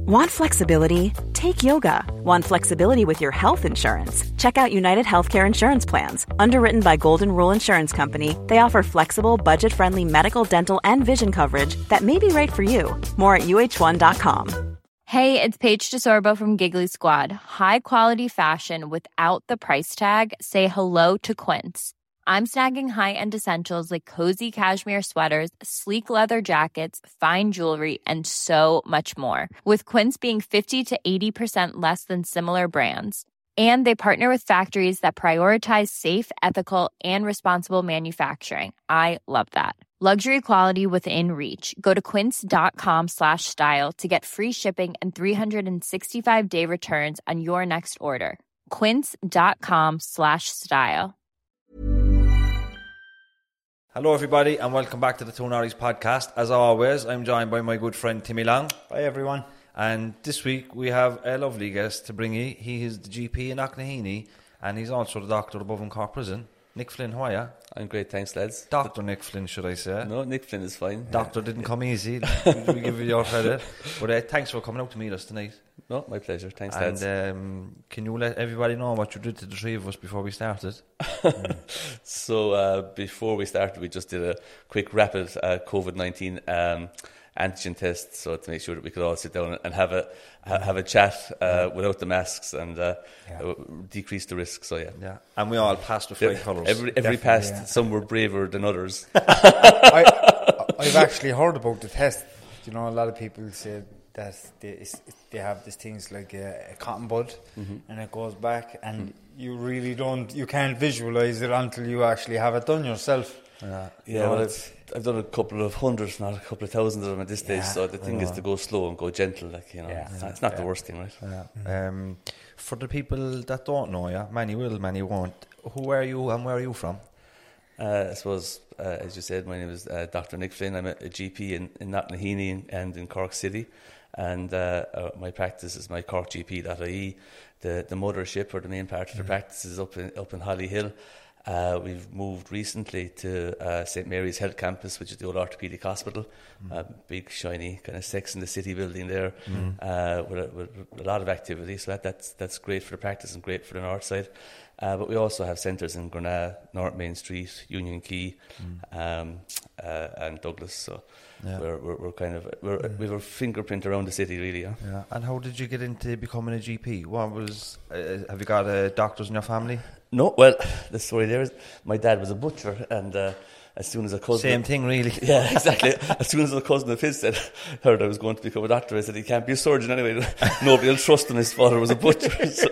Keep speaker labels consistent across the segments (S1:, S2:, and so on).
S1: Want flexibility? Take yoga. Want flexibility with your health insurance? Check out United Healthcare Insurance Plans. Underwritten by Golden Rule Insurance Company, they offer flexible, budget-friendly medical, dental, and vision coverage that may be right for you. More at uh1.com.
S2: Hey, it's Paige DeSorbo from Giggly Squad. High quality fashion without the price tag. Say hello to Quince. I'm snagging high-end essentials like cozy cashmere sweaters, sleek leather jackets, fine jewelry, and so much more. With Quince being 50 to 80% less than similar brands. And they partner with factories that prioritize safe, ethical, and responsible manufacturing. I love that. Luxury quality within reach. Go to quince.com/style to get free shipping and 365-day returns on your next order. Quince.com/style.
S3: Hello everybody and welcome back to the Two Norries podcast. As always, I'm joined by my good friend Timmy Long.
S4: Hi everyone.
S3: And this week we have a lovely guest to bring you. He is the GP in Knocknaheeny and he's also the doctor above in Cork Prison. Nick Flynn, how are you?
S5: I'm great, thanks lads.
S3: Dr. Nick Flynn, should I say?
S5: No, Nick Flynn is fine.
S3: Doctor didn't come easy. We give you your credit. But thanks for coming out to meet us tonight.
S5: No, my pleasure. Thanks lads.
S3: And can you let everybody know what you did to the three of us before we started?
S5: So before we started, we just did a quick rapid COVID-19 antigen test, so to make sure that we could all sit down and have a chat without the masks and decrease the risk. So
S3: yeah, and we all passed with flying colours.
S5: Every passed. Some were braver than others.
S4: I've actually heard about the test. You know, a lot of people say that they have these things like a cotton bud, and it goes back, and you really you can't visualise it until you actually have it done yourself.
S5: Well, I've done a couple of hundreds, not a couple of thousands of them at this stage. So the thing is to go slow and go gentle, it's not the worst thing, right?
S3: For the people that don't know you, many will, many won't. Who are you and where are you from?
S5: I suppose, as you said, my name is Dr. Nick Flynn. I'm a GP in Knocknaheeny and in Cork City, and my practice is my corkgp.ie. The mothership, or the main part of the practice, is up in Hollyhill. We've moved recently to St Mary's Health Campus, which is the old orthopaedic hospital. Big, shiny, kind of Sex and the City building there, with a lot of activity. So that's great for the practice and great for the north side. But we also have centres in Granada, North Main Street, Union Quay, and Douglas. So we're kind of we have a fingerprint around the city, really. Yeah.
S3: And how did you get into becoming a GP? What was? Have you got doctors in your family?
S5: No. Well, the story there is my dad was a butcher, and as soon as a cousin...
S3: Same thing, really.
S5: Yeah, exactly. As soon as a cousin of his heard I was going to become a doctor, I said, he can't be a surgeon anyway. Nobody will trust him, his father was a butcher.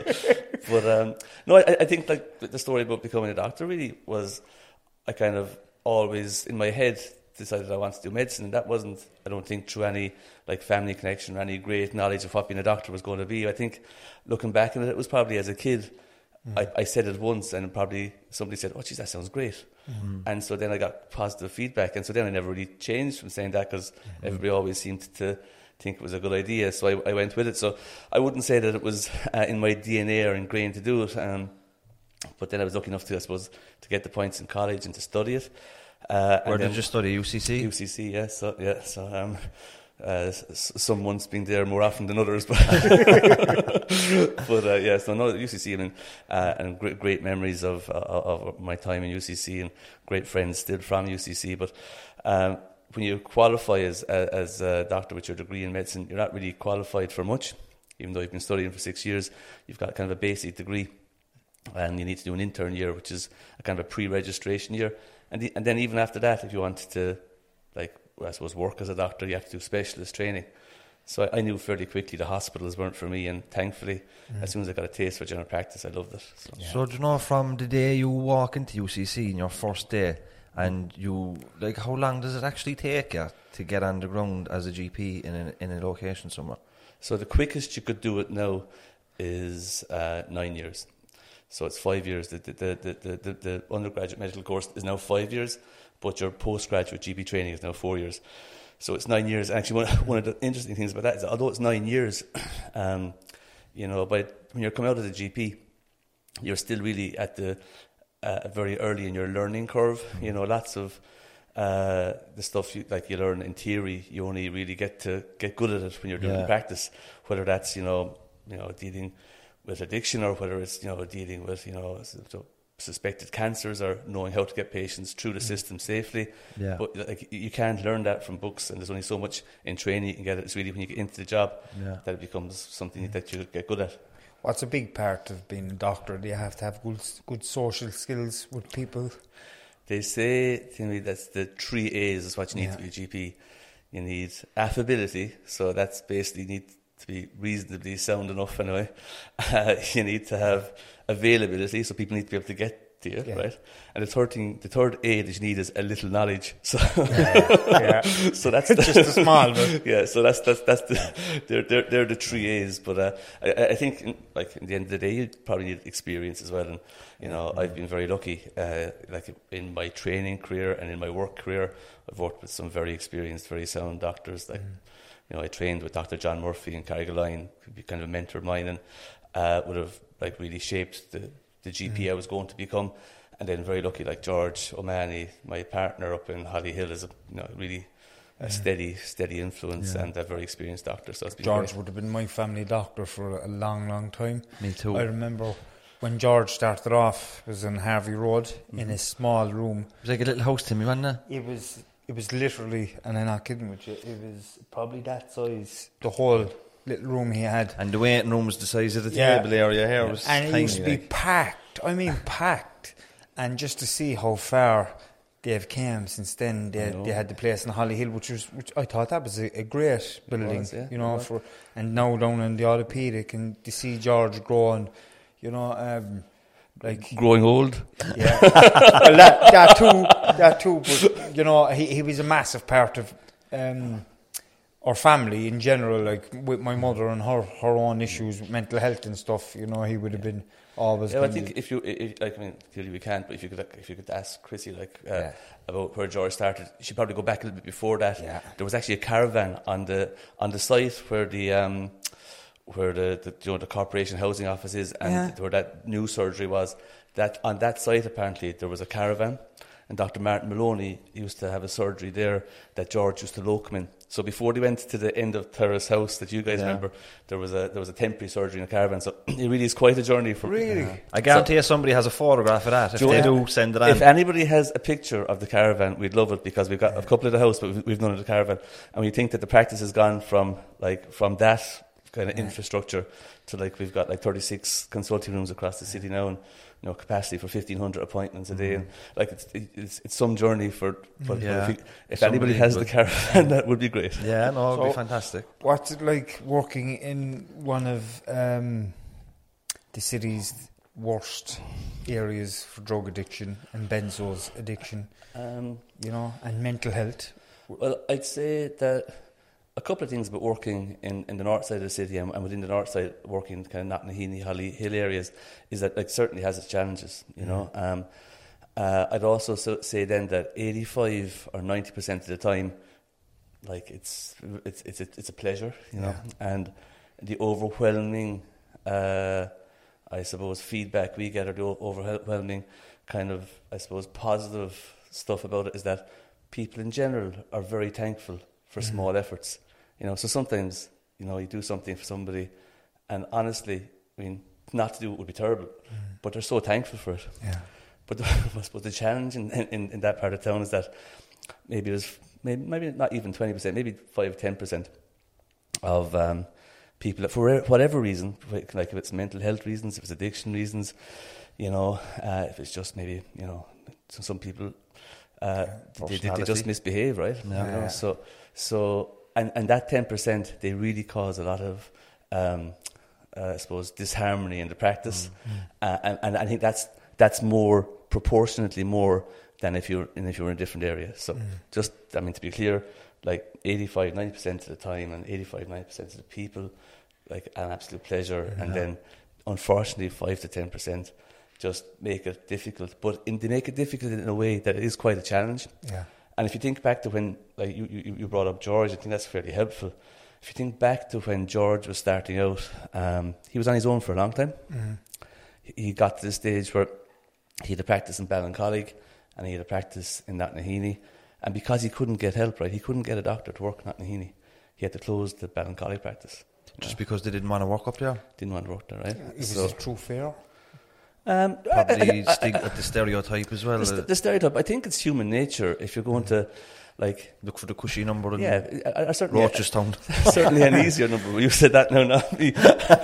S5: But I think like the story about becoming a doctor really was, I kind of always, in my head, decided I wanted to do medicine, and that wasn't, I don't think, through any like family connection or any great knowledge of what being a doctor was going to be. I think, looking back on it, it was probably as a kid, I said it once, and probably somebody said, "Oh, geez, that sounds great," and so then I got positive feedback, and so then I never really changed from saying that, because everybody always seemed to think it was a good idea, so I went with it. So I wouldn't say that it was in my DNA or ingrained to do it, but then I was lucky enough to, I suppose, to get the points in college and to study it.
S3: Where did you study? UCC?
S5: UCC, yeah. So some months being there more often than others, but so no, UCC. I mean, and great memories of my time in UCC, and great friends still from UCC. But when you qualify as a doctor with your degree in medicine, you're not really qualified for much, even though you've been studying for 6 years. You've got kind of a basic degree, and you need to do an intern year, which is a kind of a pre-registration year. And then even after that, if you wanted to, like, I suppose, work as a doctor, you have to do specialist training. So I knew fairly quickly the hospitals weren't for me, and thankfully, as soon as I got a taste for general practice, I loved it.
S3: So do you know, from the day you walk into UCC in your first day, and you, like, how long does it actually take you to get on the ground as a GP in a location somewhere?
S5: So the quickest you could do it now is 9 years. So it's 5 years. The undergraduate medical course is now 5 years, but your postgraduate GP training is now 4 years. So it's 9 years. Actually, one of the interesting things about that is, although it's 9 years, but when you're coming out of the GP, you're still really at the very early in your learning curve. You know, lots of the stuff you learn in theory, you only really get good at it when you're doing it in practice. Whether that's dealing with addiction, or whether it's dealing with suspected cancers, or knowing how to get patients through the system safely.
S3: Yeah.
S5: But like, you can't learn that from books, and there's only so much in training you can get. It's really when you get into the job that it becomes something that you get good at.
S4: What's a big part of being a doctor? Do you have to have good social skills with people?
S5: They say to me that's the 3 A's is what you need to be a GP. You need affability, so that's basically need to be reasonably sound enough anyway. You need to have availability, so people need to be able to get to you, right? And the third A that you need is a little knowledge. So, so that's
S4: just a small bit.
S5: Yeah, so that's they're the 3 A's. But I think in the end of the day, you probably need experience as well. And I've been very lucky. Like in my training career and in my work career, I've worked with some very experienced, very sound doctors. Like I trained with Dr. John Murphy in Carrigaline, could be kind of a mentor of mine, and would have really shaped the GP I was going to become. And then very lucky, like George O'Mahony, my partner up in Hollyhill, is really a steady influence and a very experienced doctor. So it's been
S4: George
S5: great.
S4: would have been my family doctor for a long, long time.
S3: Me too.
S4: I remember when George started off, it was on Harvey Road in a small room.
S3: It was like a little house to me, wasn't it?
S4: It was literally, and I'm not kidding with you, it was probably that size, the whole little room he had.
S3: And the waiting room was the size of the table area here. Was
S4: and
S3: tiny,
S4: it used to be packed. I mean, packed. And just to see how far they've came since then, they had the place in Hollyhill, which I thought that was a great building,
S5: was,
S4: and now down in the orthopedic, and to see George growing, like
S5: growing old.
S4: Yeah, well, that too. But he was a massive part of our family in general. Like with my mother and her own issues, with mental health and stuff. He would have been always.
S5: Yeah, I think if clearly we can't. But if you could ask Chrissy about where George started, she'd probably go back a little bit before that. Yeah. There was actually a caravan on the site where the corporation housing office is, and where that new surgery was. That on that site apparently there was a caravan, and Dr. Martin Maloney used to have a surgery there that George used to locum in. So before they went to the end of Terrace House that you guys remember, there was a temporary surgery in a caravan. So it really is quite a journey.
S3: I guarantee somebody has a photograph of that. If they do, send it on.
S5: If anybody has a picture of the caravan, we'd love it, because we've got a couple of the house, but we've none of the caravan, and we think that the practice has gone from that kind of infrastructure to we've got 36 consulting rooms across the city now, and capacity for 1,500 appointments a day, and it's some journey for. If anybody has the caravan, that would be great.
S3: Yeah, no, it would be fantastic.
S4: What's it like working in one of the city's worst areas for drug addiction and benzos addiction? And mental health.
S5: Well, I'd say that a couple of things about working in the north side of the city and within the north side, working kind of Knocknaheeny, Hollyhill areas, is that certainly has its challenges. I'd also say then that 85 or 90% of the time, it's a pleasure, and the overwhelming, I suppose, feedback we get, or the overwhelming kind of, I suppose, positive stuff about it, is that people in general are very thankful for small efforts. So sometimes, you do something for somebody, and honestly, not to do it would be terrible, but they're so thankful for it. Yeah. But I suppose the challenge in that part of town is that maybe not even 20%, maybe 5-10% of people that for whatever reason, like if it's mental health reasons, if it's addiction reasons, if it's just maybe, some people they just misbehave, right? Yeah. So and that 10%, they really cause a lot of I suppose disharmony in the practice, and I think that's more proportionately more than if you're in a different area. So just to be clear, 85-90% of the time and 85-90% of the people, an absolute pleasure, and then unfortunately 5-10% just make it difficult. But they make it difficult in a way that it is quite a challenge. Yeah. And if you think back to when, you brought up George, I think that's fairly helpful. If you think back to when George was starting out, he was on his own for a long time. He got to the stage where he had a practice in Ballincollig and he had a practice in Knocknaheeny, And because he couldn't get help, right, he couldn't get a doctor to work in Knocknaheeny. He had to close the Ballincollig practice.
S3: Just because they didn't want to work up there?
S5: Didn't want to work there, right?
S4: Is this true fear?
S3: Probably the stereotype as well.
S5: The stereotype, I think it's human nature. If you're going to, like,
S3: look for the cushy number.
S5: I certainly
S3: Rochestown.
S5: Certainly an easier number. You said that now, not me.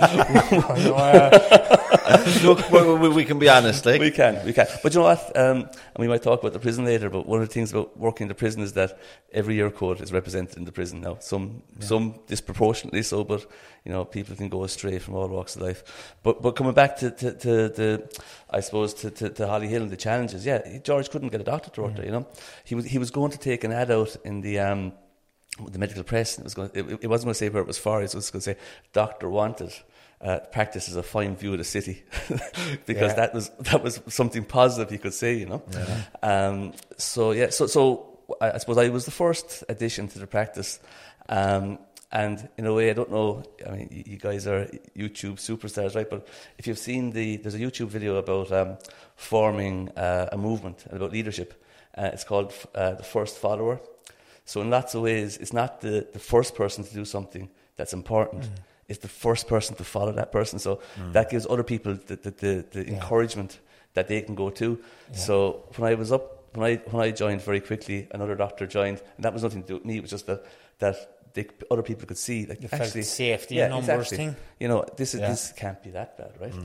S3: Look, we can be honest. Like.
S5: We can. But you know what? And we might talk about the prison later. But one of the things about working in the prison is that every year code is represented in the prison now. Some disproportionately so, but you know, people can go astray from all walks of life. But coming back to I suppose to Holly Hill and the challenges. Yeah, George couldn't get a doctor to work there. You know, he was going to take an ad out in the medical press. And it wasn't going to say where it was for. It was going to say Doctor Wanted. Practice is a fine view of the city, because that was something positive he could say, you know. Yeah. So I suppose I was the first addition to the practice, and in a way, I don't know. I mean, you guys are YouTube superstars, right? But if you've seen there's a YouTube video about forming a movement and about leadership. It's called The First Follower. So in lots of ways, it's not the first person to do something that's important. It's the first person to follow that person. So that gives other people the encouragement that they can go to. Yeah. So when I joined very quickly, another doctor joined, and that was nothing to do with me. It was just that other people could see, like, actually
S4: safety and numbers thing.
S5: You know, this can't be that bad, right?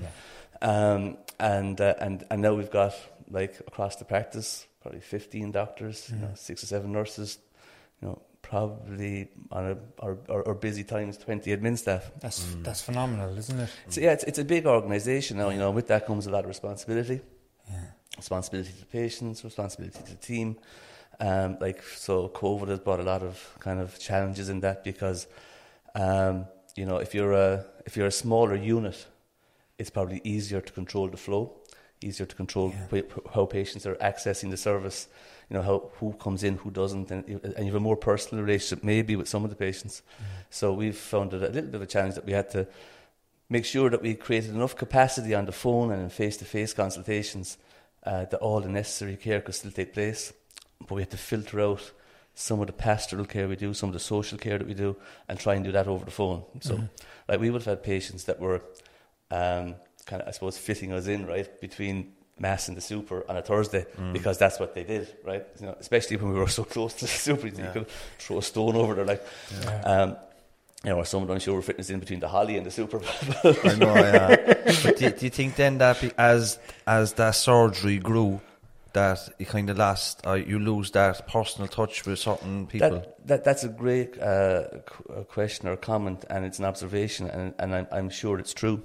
S5: And now we've got, like, across the practice, probably 15 doctors, 6 or 7 nurses, you know, probably on our busy times 20 admin staff.
S4: That's phenomenal, isn't it?
S5: So it's a big organisation now. You know, with that comes a lot of responsibility. Responsibility to patients, responsibility to the team. So COVID has brought a lot of kind of challenges in that, because you know, if you're a smaller unit, it's probably easier to control the flow, easier to control how patients are accessing the service. You know, who comes in, who doesn't, and you have a more personal relationship maybe with some of the patients. So we've found it a little bit of a challenge that we had to make sure that we created enough capacity on the phone and in face-to-face consultations that all the necessary care could still take place. But we had to filter out some of the pastoral care we do, some of the social care that we do, and try and do that over the phone. So, like, we would have had patients that were kind of, I suppose, fitting us in, right, between Mass and the Super on a Thursday, because that's what they did, right? You know, especially when we were so close to the Super, you could throw a stone over there, like. You know, or someone unsure fitness in between the Holly and the Super.
S3: I know, yeah. But do you think then that as that surgery grew, that you kind of you lose that personal touch with certain people?
S5: That's a great question or comment, and it's an observation, and I'm sure it's true.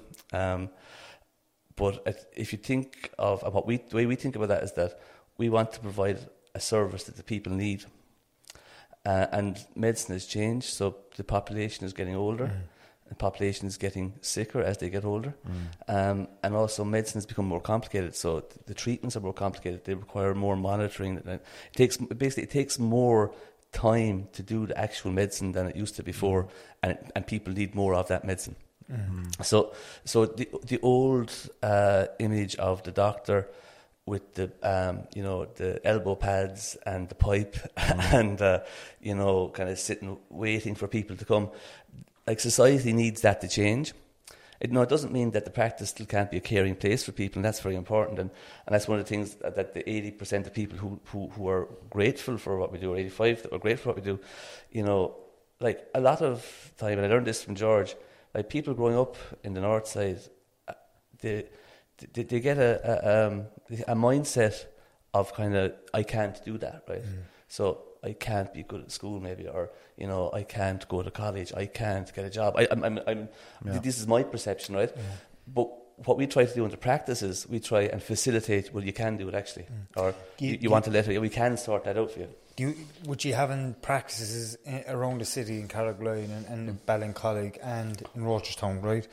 S5: But if you think of the way we think about that is that we want to provide a service that the people need. And medicine has changed, so the population is getting older. The population is getting sicker as they get older. And also medicine has become more complicated, so the treatments are more complicated. They require more monitoring. It takes more time to do the actual medicine than it used to before, and people need more of that medicine. So the old image of the doctor with the the elbow pads and the pipe and kind of sitting waiting for people to come, like, society needs that to change. It doesn't mean that the practice still can't be a caring place for people, and that's very important. And that's one of the things that the 80% of people who are grateful for what we do, or 85% that are grateful for what we do, you know, like, a lot of time, and I learned this from George, like, people growing up in the north side, they get a mindset of kind of, I can't do that, right? So I can't be good at school, maybe, or, you know, I can't go to college, I can't get a job. This is my perception, right? But what we try to do in the practice is we try and facilitate, well, you can do it actually, or you want a letter, we can sort that out for you.
S4: Would you have in practices around the city in Carrigaline and Ballincollig and in Rochestown, right?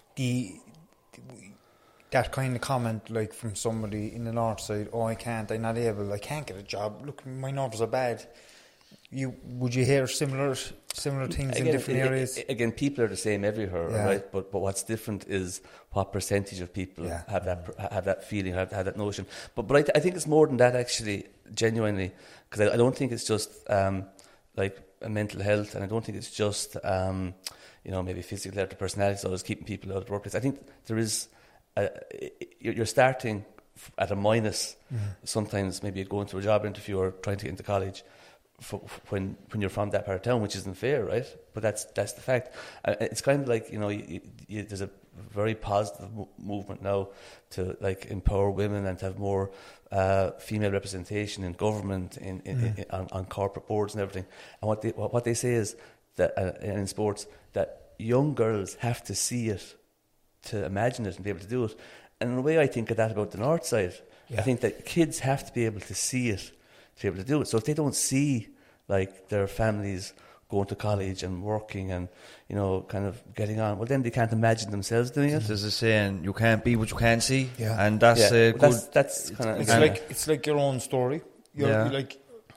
S4: That kind of comment, like, from somebody in the north side, I'm not able, I can't get a job, look, my nerves are bad. would you hear similar things in different areas?
S5: Again, people are the same everywhere, right? But what's different is what percentage of people have that feeling, have that notion. But I think it's more than that, actually, genuinely, because I don't think it's just like a mental health, and I don't think it's just maybe physical health or personality, so it's keeping people out of the workplace. I think there is you're starting at a minus. Sometimes maybe going to a job interview or trying to get into college when you're from that part of town, which isn't fair, right? But that's the fact. It's kind of like, there's a very positive movement now to like empower women and to have more female representation in government, on corporate boards and everything. And what they say is that in sports, that young girls have to see it to imagine it and be able to do it. And in a way, I think of that about the North Side. I think that kids have to be able to see it to be able to do it. So if they don't see like their families going to college and working and kind of getting on, well, then they can't imagine themselves doing it.
S3: There's a saying, you can't be what you can't see, and
S5: that's
S3: good.
S5: That's kind of
S4: it's like your own story. You're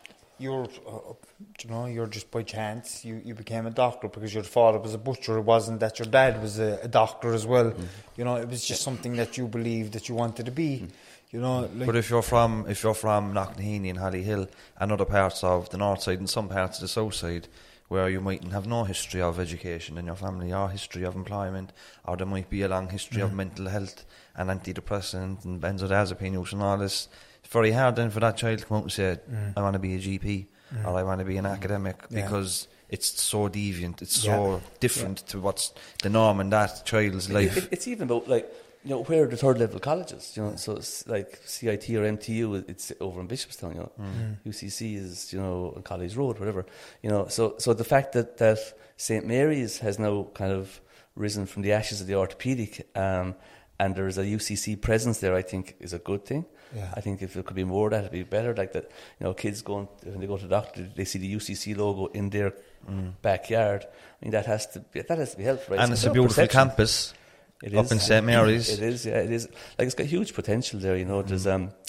S4: just by chance you became a doctor because your father was a butcher. It wasn't that your dad was a doctor as well. It was just something that you believed that you wanted to be. But
S3: if you're from Knocknaheeny and Hollyhill and other parts of the North Side and some parts of the South Side, where you mightn't have no history of education in your family or history of employment, or there might be a long history of mental health and antidepressant and benzodiazepine use and all this, it's very hard then for that child to come out and say, I want to be a GP or I want to be an academic, because it's so deviant, it's so different to what's the norm in that child's life.
S5: It's even about where are the third level colleges? So it's like CIT or MTU. It's over in Bishopstown. UCC is on College Road, whatever. So the fact that St Mary's has now kind of risen from the ashes of the orthopaedic, and there is a UCC presence there, I think is a good thing. I think if there could be more of that, it'd be better. Like that, kids when they go to the doctor, they see the UCC logo in their backyard. I mean, that has to be helped, right?
S3: And it's a beautiful campus.
S5: It
S3: up
S5: is.
S3: in St Mary's.
S5: It is, it is. Like, it's got huge potential there, There's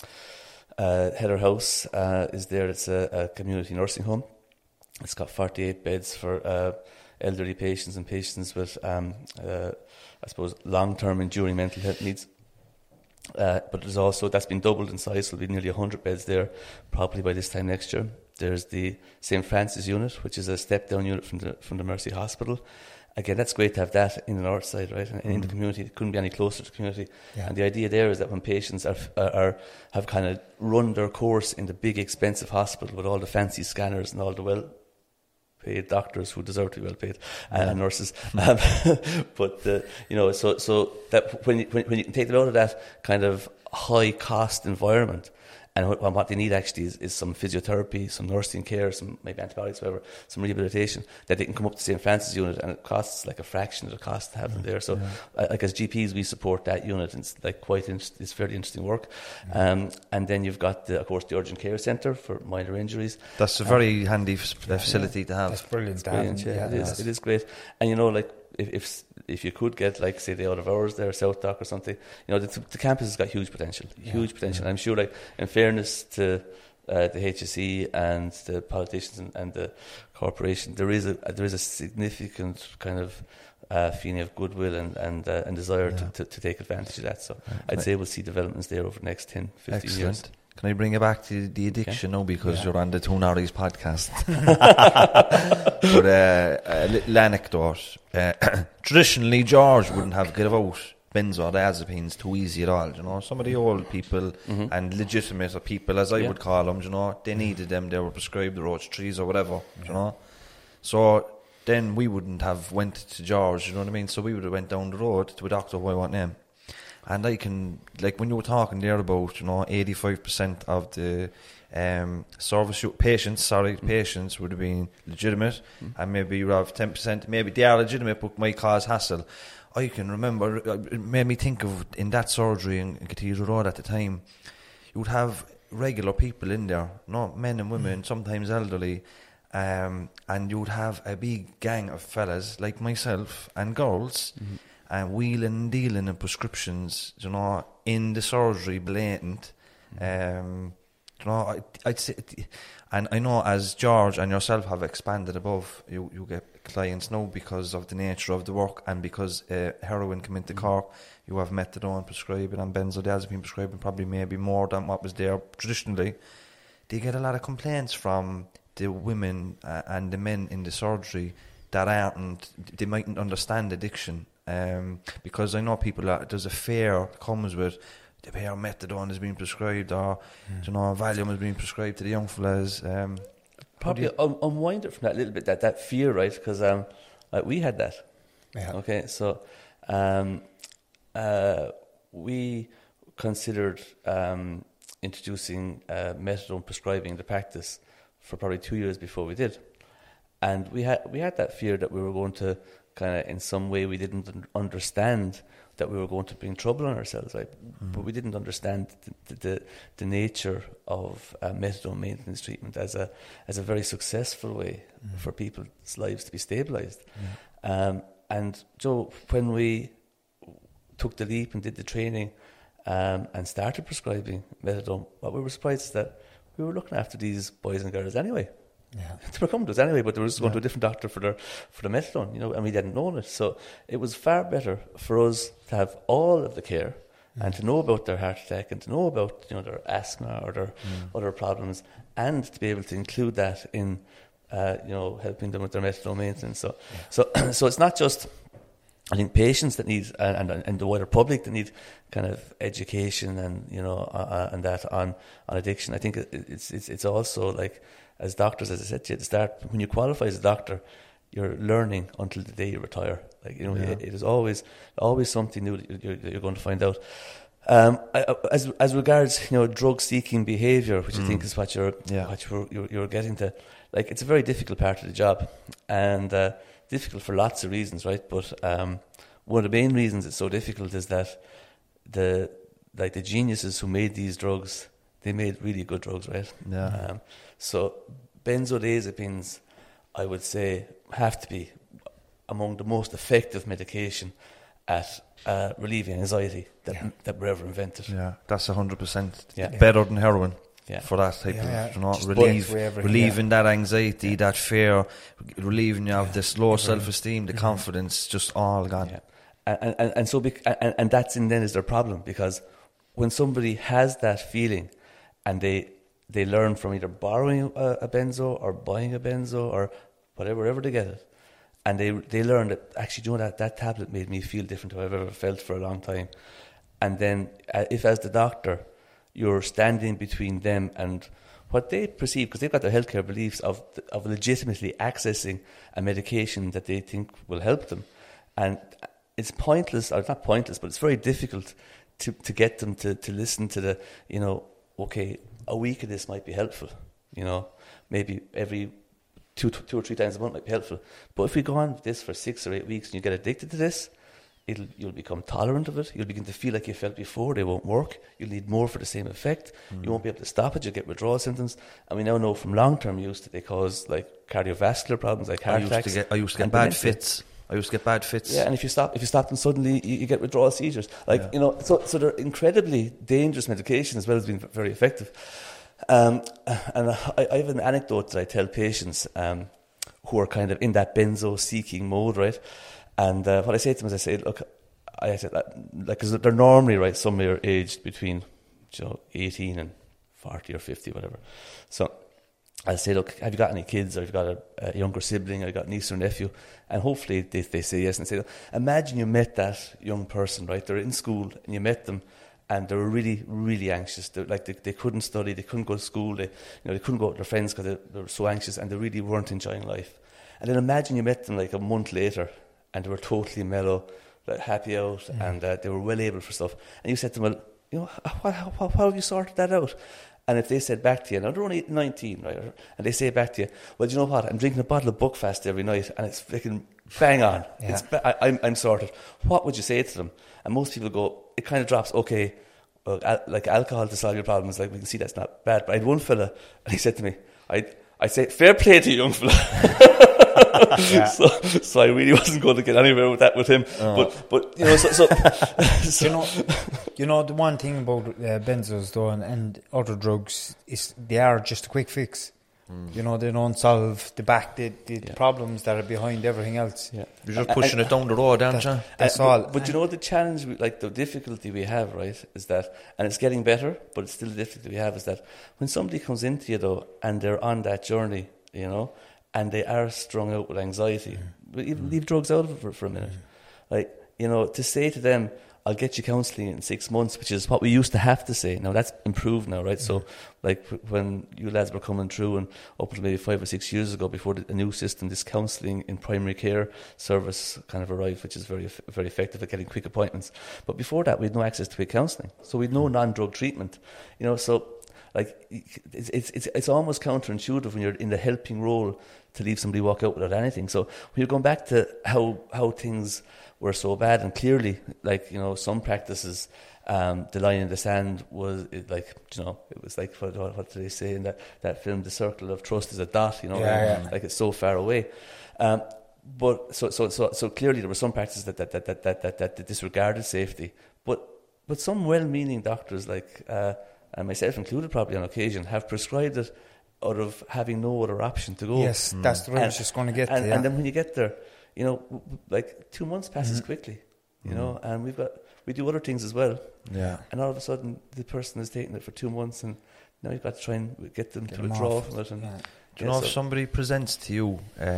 S5: Heather House is there. It's a community nursing home. It's got 48 beds for elderly patients and patients with, I suppose, long-term enduring mental health needs. But there's also, that's been doubled in size, so there'll be nearly 100 beds there, probably by this time next year. There's the St Francis unit, which is a step-down unit from the Mercy Hospital. Again, that's great to have that in the North Side, right? And in the community, it couldn't be any closer to the community. And the idea there is that when patients have kind of run their course in the big, expensive hospital with all the fancy scanners and all the well-paid doctors who deserve to be well-paid, and nurses, but so that when you can take them out of that kind of high-cost environment. And what they need actually is some physiotherapy, some nursing care, some maybe antibiotics, whatever, some rehabilitation, that they can come up to St Francis unit, and it costs like a fraction of the cost to have them there. So, like as GPs, we support that unit, and it's like it's fairly interesting work. And then you've got of course the urgent care centre for minor injuries.
S3: That's a very handy facility to have.
S4: That's brilliant.
S5: It's brilliant, it is great. And like if you could get, like, say, the out of hours there, South Dock or something, the campus has got huge potential. I'm sure, like, in fairness to the HSE and the politicians and the corporation, there is a significant kind of feeling of goodwill and desire to take advantage of that. So I'd say we'll see developments there over the next 10, 15 years.
S3: Can I bring you back to the addiction now, because you're on the Two Norries podcast? But a little anecdote. Traditionally, George wouldn't have give out benzodiazepines too easy at all. Some of the old people and legitimate people, as I would call them, they needed them. They were prescribed the Roach trees or whatever, So then we wouldn't have went to George, you know what I mean? So we would have went down the road to a doctor who I want name. And I can, like, when you were talking there about, 85% of the patients would have been legitimate, and maybe you have 10%, maybe they are legitimate but might cause hassle. I can remember, it made me think of in that surgery in Cathedral Road at the time, you would have regular people in there, men and women, sometimes elderly, and you would have a big gang of fellas like myself and girls. And wheeling and dealing in prescriptions, in the surgery, blatant. you know, I'd say, and I know as George and yourself have expanded above, you get clients now because of the nature of the work, and because heroin came into Cork, you have methadone prescribing and benzodiazepine prescribing, probably maybe more than what was there traditionally. They get a lot of complaints from the women and the men in the surgery that they mightn't understand addiction, because I know people, there's a fear that comes with the pair methadone is being prescribed, or you know, Valium is being prescribed to the young fellas.
S5: Probably unwind it from that a little bit, that fear, right? Because we had that.
S4: Yeah.
S5: Okay, so we considered introducing methadone prescribing into practice for probably 2 years before we did, and we had that fear that we were going to kind of, in some way, we didn't understand that we were going to bring trouble on ourselves, right? But we didn't understand the nature of methadone maintenance treatment as a very successful way for people's lives to be stabilised. And so when we took the leap and did the training and started prescribing methadone, what we were surprised is that we were looking after these boys and girls anyway.
S4: Yeah.
S5: They were coming to us anyway, but they were just going to a different doctor for the methadone, you know, and we didn't know it. So it was far better for us to have all of the care and to know about their heart attack and to know about, you know, their asthma or their other problems, and to be able to include that in, you know, helping them with their methadone maintenance. So it's not just, I think, patients that need and the wider public that need kind of education and, you know, and that on addiction. I think it's also like, as doctors, as I said to you at the start, when you qualify as a doctor, you're learning until the day you retire. Like, you know, it is always something new that you're going to find out. As regards, you know, drug-seeking behaviour, which I think is what you're getting to, like, it's a very difficult part of the job, and difficult for lots of reasons, right? But one of the main reasons it's so difficult is that the geniuses who made these drugs, they made really good drugs, right?
S3: Yeah.
S5: So benzodiazepines, I would say, have to be among the most effective medication at relieving anxiety that were ever invented.
S3: Yeah, that's 100% better than heroin. Yeah. For that type of, you know, relieving that anxiety, that fear, relieving you of this low self-esteem, the confidence, just all gone.
S5: Yeah. And so that's in then is their problem, because when somebody has that feeling and they learn from either borrowing a benzo or buying a benzo or wherever they get it, and they learn that, actually, you know, that tablet made me feel different to how I've ever felt for a long time. And then if, as the doctor, you're standing between them and what they perceive, because they've got their healthcare beliefs of legitimately accessing a medication that they think will help them, and it's pointless, or not pointless, but it's very difficult to get them to listen to the, you know, okay, a week of this might be helpful, you know, maybe every two or three times a month might be helpful. But if we go on with this for 6 or 8 weeks and you get addicted to this, you'll become tolerant of it. You'll begin to feel like you felt before. They won't work. You'll need more for the same effect. You won't be able to stop it. You'll get withdrawal symptoms. And we now know from long-term use that they cause like cardiovascular problems, like heart attacks.
S3: I used to get bad fits. Yeah,
S5: and if you stop them suddenly, you get withdrawal seizures. Like, you know, so they're incredibly dangerous medication as well as being very effective. And I have an anecdote that I tell patients who are kind of in that benzo-seeking mode, right? And what I say to them is, I say, look, because they're normally, right, somewhere aged between, you know, 18 and 40 or 50, whatever. So I say, look, have you got any kids, or have you got a younger sibling, or you got a niece or nephew? And hopefully they say yes, and say, imagine you met that young person, right? They're in school and you met them, and they were really, really anxious. They couldn't study, they couldn't go to school, they couldn't go out with their friends because they were so anxious, and they really weren't enjoying life. And then imagine you met them like a month later, and they were totally mellow, like happy out, and they were well able for stuff. And you said to them, well, you know, how have you sorted that out? And if they said back to you, now they're only 19, right? And they say back to you, well, do you know what? I'm drinking a bottle of Buckfast every night, and it's freaking bang on. Yeah. I'm sorted. What would you say to them? And most people go, it kind of drops, okay, well, like alcohol to solve your problems, like we can see that's not bad. But I had one fella, and he said to me, I I say fair play to you, young fella. So I really wasn't going to get anywhere with that with him. But you know, so
S4: you know the one thing about benzos though and other drugs is they are just a quick fix. You know, they don't solve the problems that are behind everything else.
S5: Yeah.
S3: You're just pushing it down the road, aren't you?
S4: That's all.
S5: But you know the challenge, like the difficulty we have, right, is that, and it's getting better, but it's still the difficulty we have is that when somebody comes into you though, and they're on that journey, you know, and they are strung out with anxiety, but even leave drugs out of it for a minute, like, you know, to say to them, I'll get you counselling in 6 months, which is what we used to have to say. Now that's improved now, right? So, like when you lads were coming through, and up until maybe 5 or 6 years ago, before the new system, this counselling in primary care service kind of arrived, which is very very effective at getting quick appointments. But before that, we had no access to quick counselling, so we had no non-drug treatment. You know, so like it's almost counterintuitive when you're in the helping role to leave somebody walk out without anything. So when you're going back to how things were so bad, and clearly, like, you know, some practices, the line in the sand was like, you know, it was like what do they say in that film, The Circle of Trust is a dot, you know, like it's so far away. But so clearly there were some practices that disregarded safety, but some well-meaning doctors, like and myself included, probably on occasion, have prescribed it out of having no other option to go.
S4: Yes, that's the way I was just going to get to.
S5: And then when you get there, you know, like 2 months passes quickly, you know, and we do other things as well.
S3: Yeah.
S5: And all of a sudden, the person is taking it for 2 months, and now you've got to try and get them to withdraw from it. And,
S3: do you know, if somebody presents to you,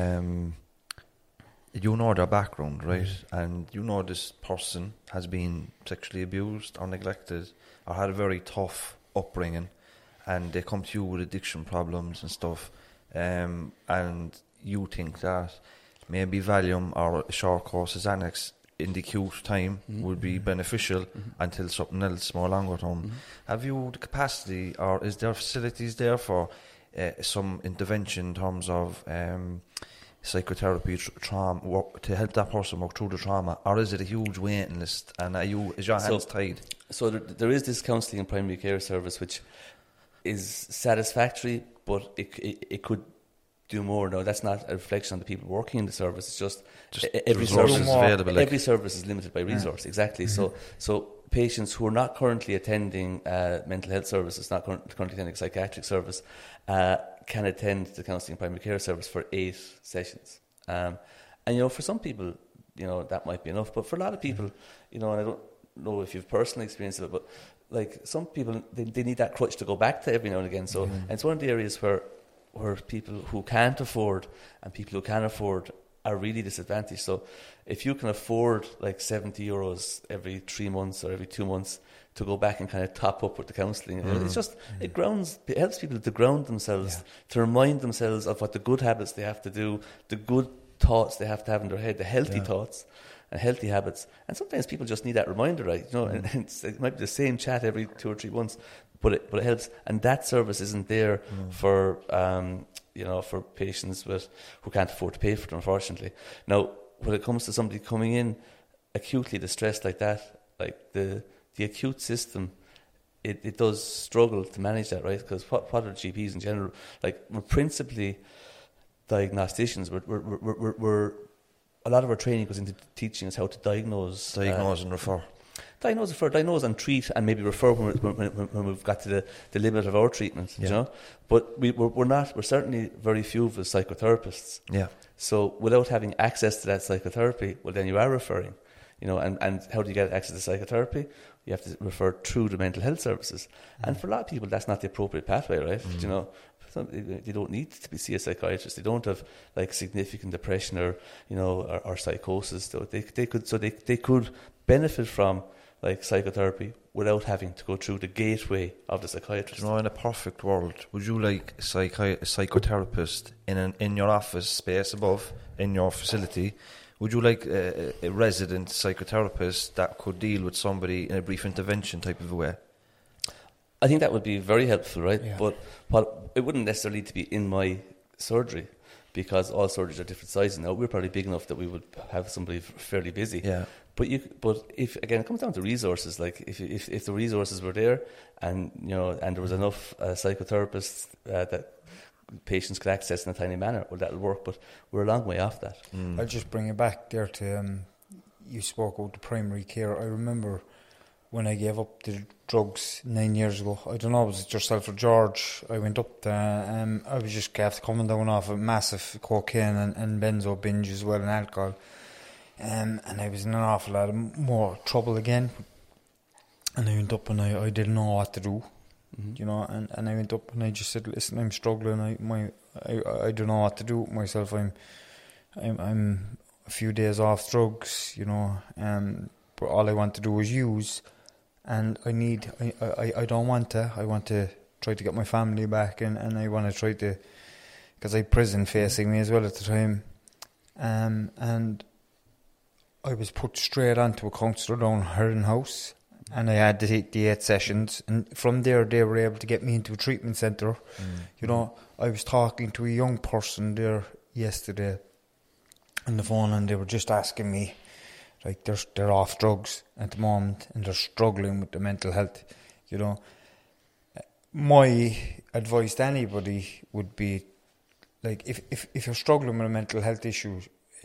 S3: you know their background, right? And you know this person has been sexually abused or neglected or had a very tough upbringing, and they come to you with addiction problems and stuff, and you think that maybe Valium or a short course as Xanax in the acute time would be beneficial until something else more longer term. Have you the capacity, or is there facilities there for some intervention in terms of psychotherapy, trauma, to help that person work through the trauma, or is it a huge waiting list, and is your hands tied?
S5: So there is this counselling and primary care service which is satisfactory, but it could do more. Now that's not a reflection on the people working in the service. It's just every service
S3: is available.
S5: Every service is limited by resource. Exactly. So patients who are not currently attending mental health services, not currently attending psychiatric service, can attend the counselling and primary care service for 8 sessions. And you know, for some people, you know, that might be enough. But for a lot of people, you know, and I don't know if you've personally experienced it, but like some people, they need that crutch to go back to every now and again. So and it's one of the areas where people who can't afford and people who can afford are really disadvantaged. So if you can afford like €70 every 3 months or every 2 months to go back and kind of top up with the counselling, it's just it helps people to ground themselves, to remind themselves of what the good habits they have to do, the good thoughts they have to have in their head, the healthy thoughts and healthy habits. And sometimes people just need that reminder, right? You know, and it might be the same chat every 2 or 3 months, but it helps. And that service isn't there for you know, for patients who can't afford to pay for it, unfortunately. Now, when it comes to somebody coming in acutely distressed like that, like the acute system, it does struggle to manage that, right? Because what are GPs in general? Like, we're principally diagnosticians. We're a lot of our training goes into teaching us how to diagnose
S3: and refer.
S5: Diagnose and treat, and maybe refer when we've got to the limit of our treatment, you know. But we're certainly very few of us psychotherapists. Yeah. So without having access to that psychotherapy, well, then you are referring, you know. And how do you get access to psychotherapy? You have to refer through the mental health services. And for a lot of people, that's not the appropriate pathway, right? You know, they don't need to see a psychiatrist. They don't have like significant depression or, you know, or psychosis. So they could benefit from like psychotherapy without having to go through the gateway of the psychiatrist.
S3: You know, in a perfect world, would you like a psychotherapist in your office space above, in your facility? Would you like a resident psychotherapist that could deal with somebody in a brief intervention type of a way?
S5: I think that would be very helpful, right? Yeah. But it wouldn't necessarily need to be in my surgery, because all surgeries are different sizes. Now, we're probably big enough that we would have somebody fairly busy. Yeah. But if again, it comes down to resources. Like if the resources were there, and you know, and there was enough psychotherapists that patients could access in a timely manner. Well, that'll work, but we're a long way off that.
S4: I'll just bring it back there to you spoke about the primary care. I remember when I gave up the drugs 9 years ago. I don't know, was it yourself or George? I went up there. I was just after coming down off a massive cocaine and benzo binge as well, and alcohol. And I was in an awful lot of more trouble again. And I went up and I didn't know what to do, you know. And I went up and I just said, "Listen, I'm struggling. I don't know what to do with myself. I'm a few days off drugs, you know. But all I want to do is use, and I don't want to. I want to try to get my family back, and I want to try to, because I had prison facing me as well at the time, and I was put straight onto a counsellor down Heron House. And I had the 8 sessions, and from there they were able to get me into a treatment centre. You know, I was talking to a young person there yesterday on the phone, and they were just asking me, like, they're off drugs at the moment, and they're struggling with their mental health. You know, my advice to anybody would be, like, if you're struggling with a mental health issue,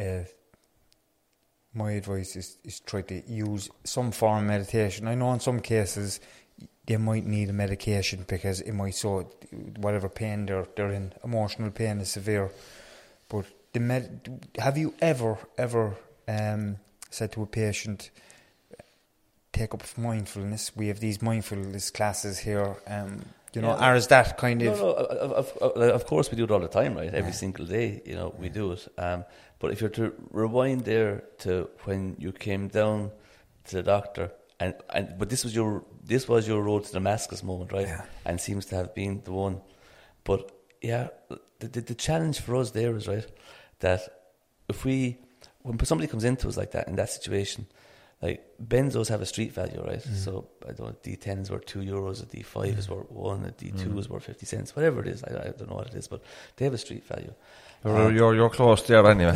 S4: my advice is try to use some form of meditation. I know in some cases they might need a medication because it might whatever pain they're in, emotional pain is severe. But have you ever said to a patient, take up mindfulness? We have these mindfulness classes here. You know, or is that kind of...
S5: No, of course we do it all the time, right? Every single day, you know, we do it. But if you're to rewind there to when you came down to the doctor, but this was your road to Damascus moment, right? Yeah. And seems to have been the one. But yeah, the challenge for us there is, right, that when somebody comes into us like that in that situation, like benzos have a street value, right? So I don't know, D10 is worth €2, a D5 is worth 1, a D2 is worth 50 cents, whatever it is. I don't know what it is, but they have a street value.
S3: You're close there anyway.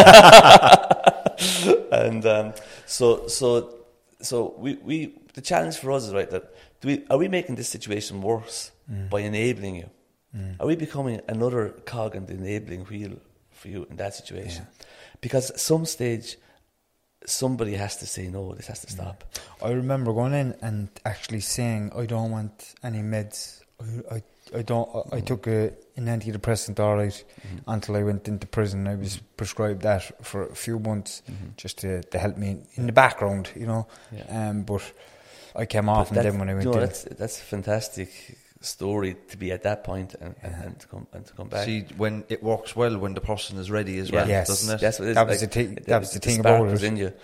S5: And so we the challenge for us is, right, that are we making this situation worse by enabling you? Are we becoming another cog in the enabling wheel for you in that situation? Yeah. Because at some stage somebody has to say no, this has to stop.
S4: I remember going in and actually saying, I don't want any meds. I took an antidepressant, all right, until I went into prison. I was prescribed that for a few months just to help me in the background, you know. Yeah. But I came off, and then when I went in...
S5: That's a fantastic story to be at that point and to come back.
S3: See, when it works well, when the person is ready as well, doesn't it?
S5: That's what it is.
S4: That was the thing about it.
S5: Was in you.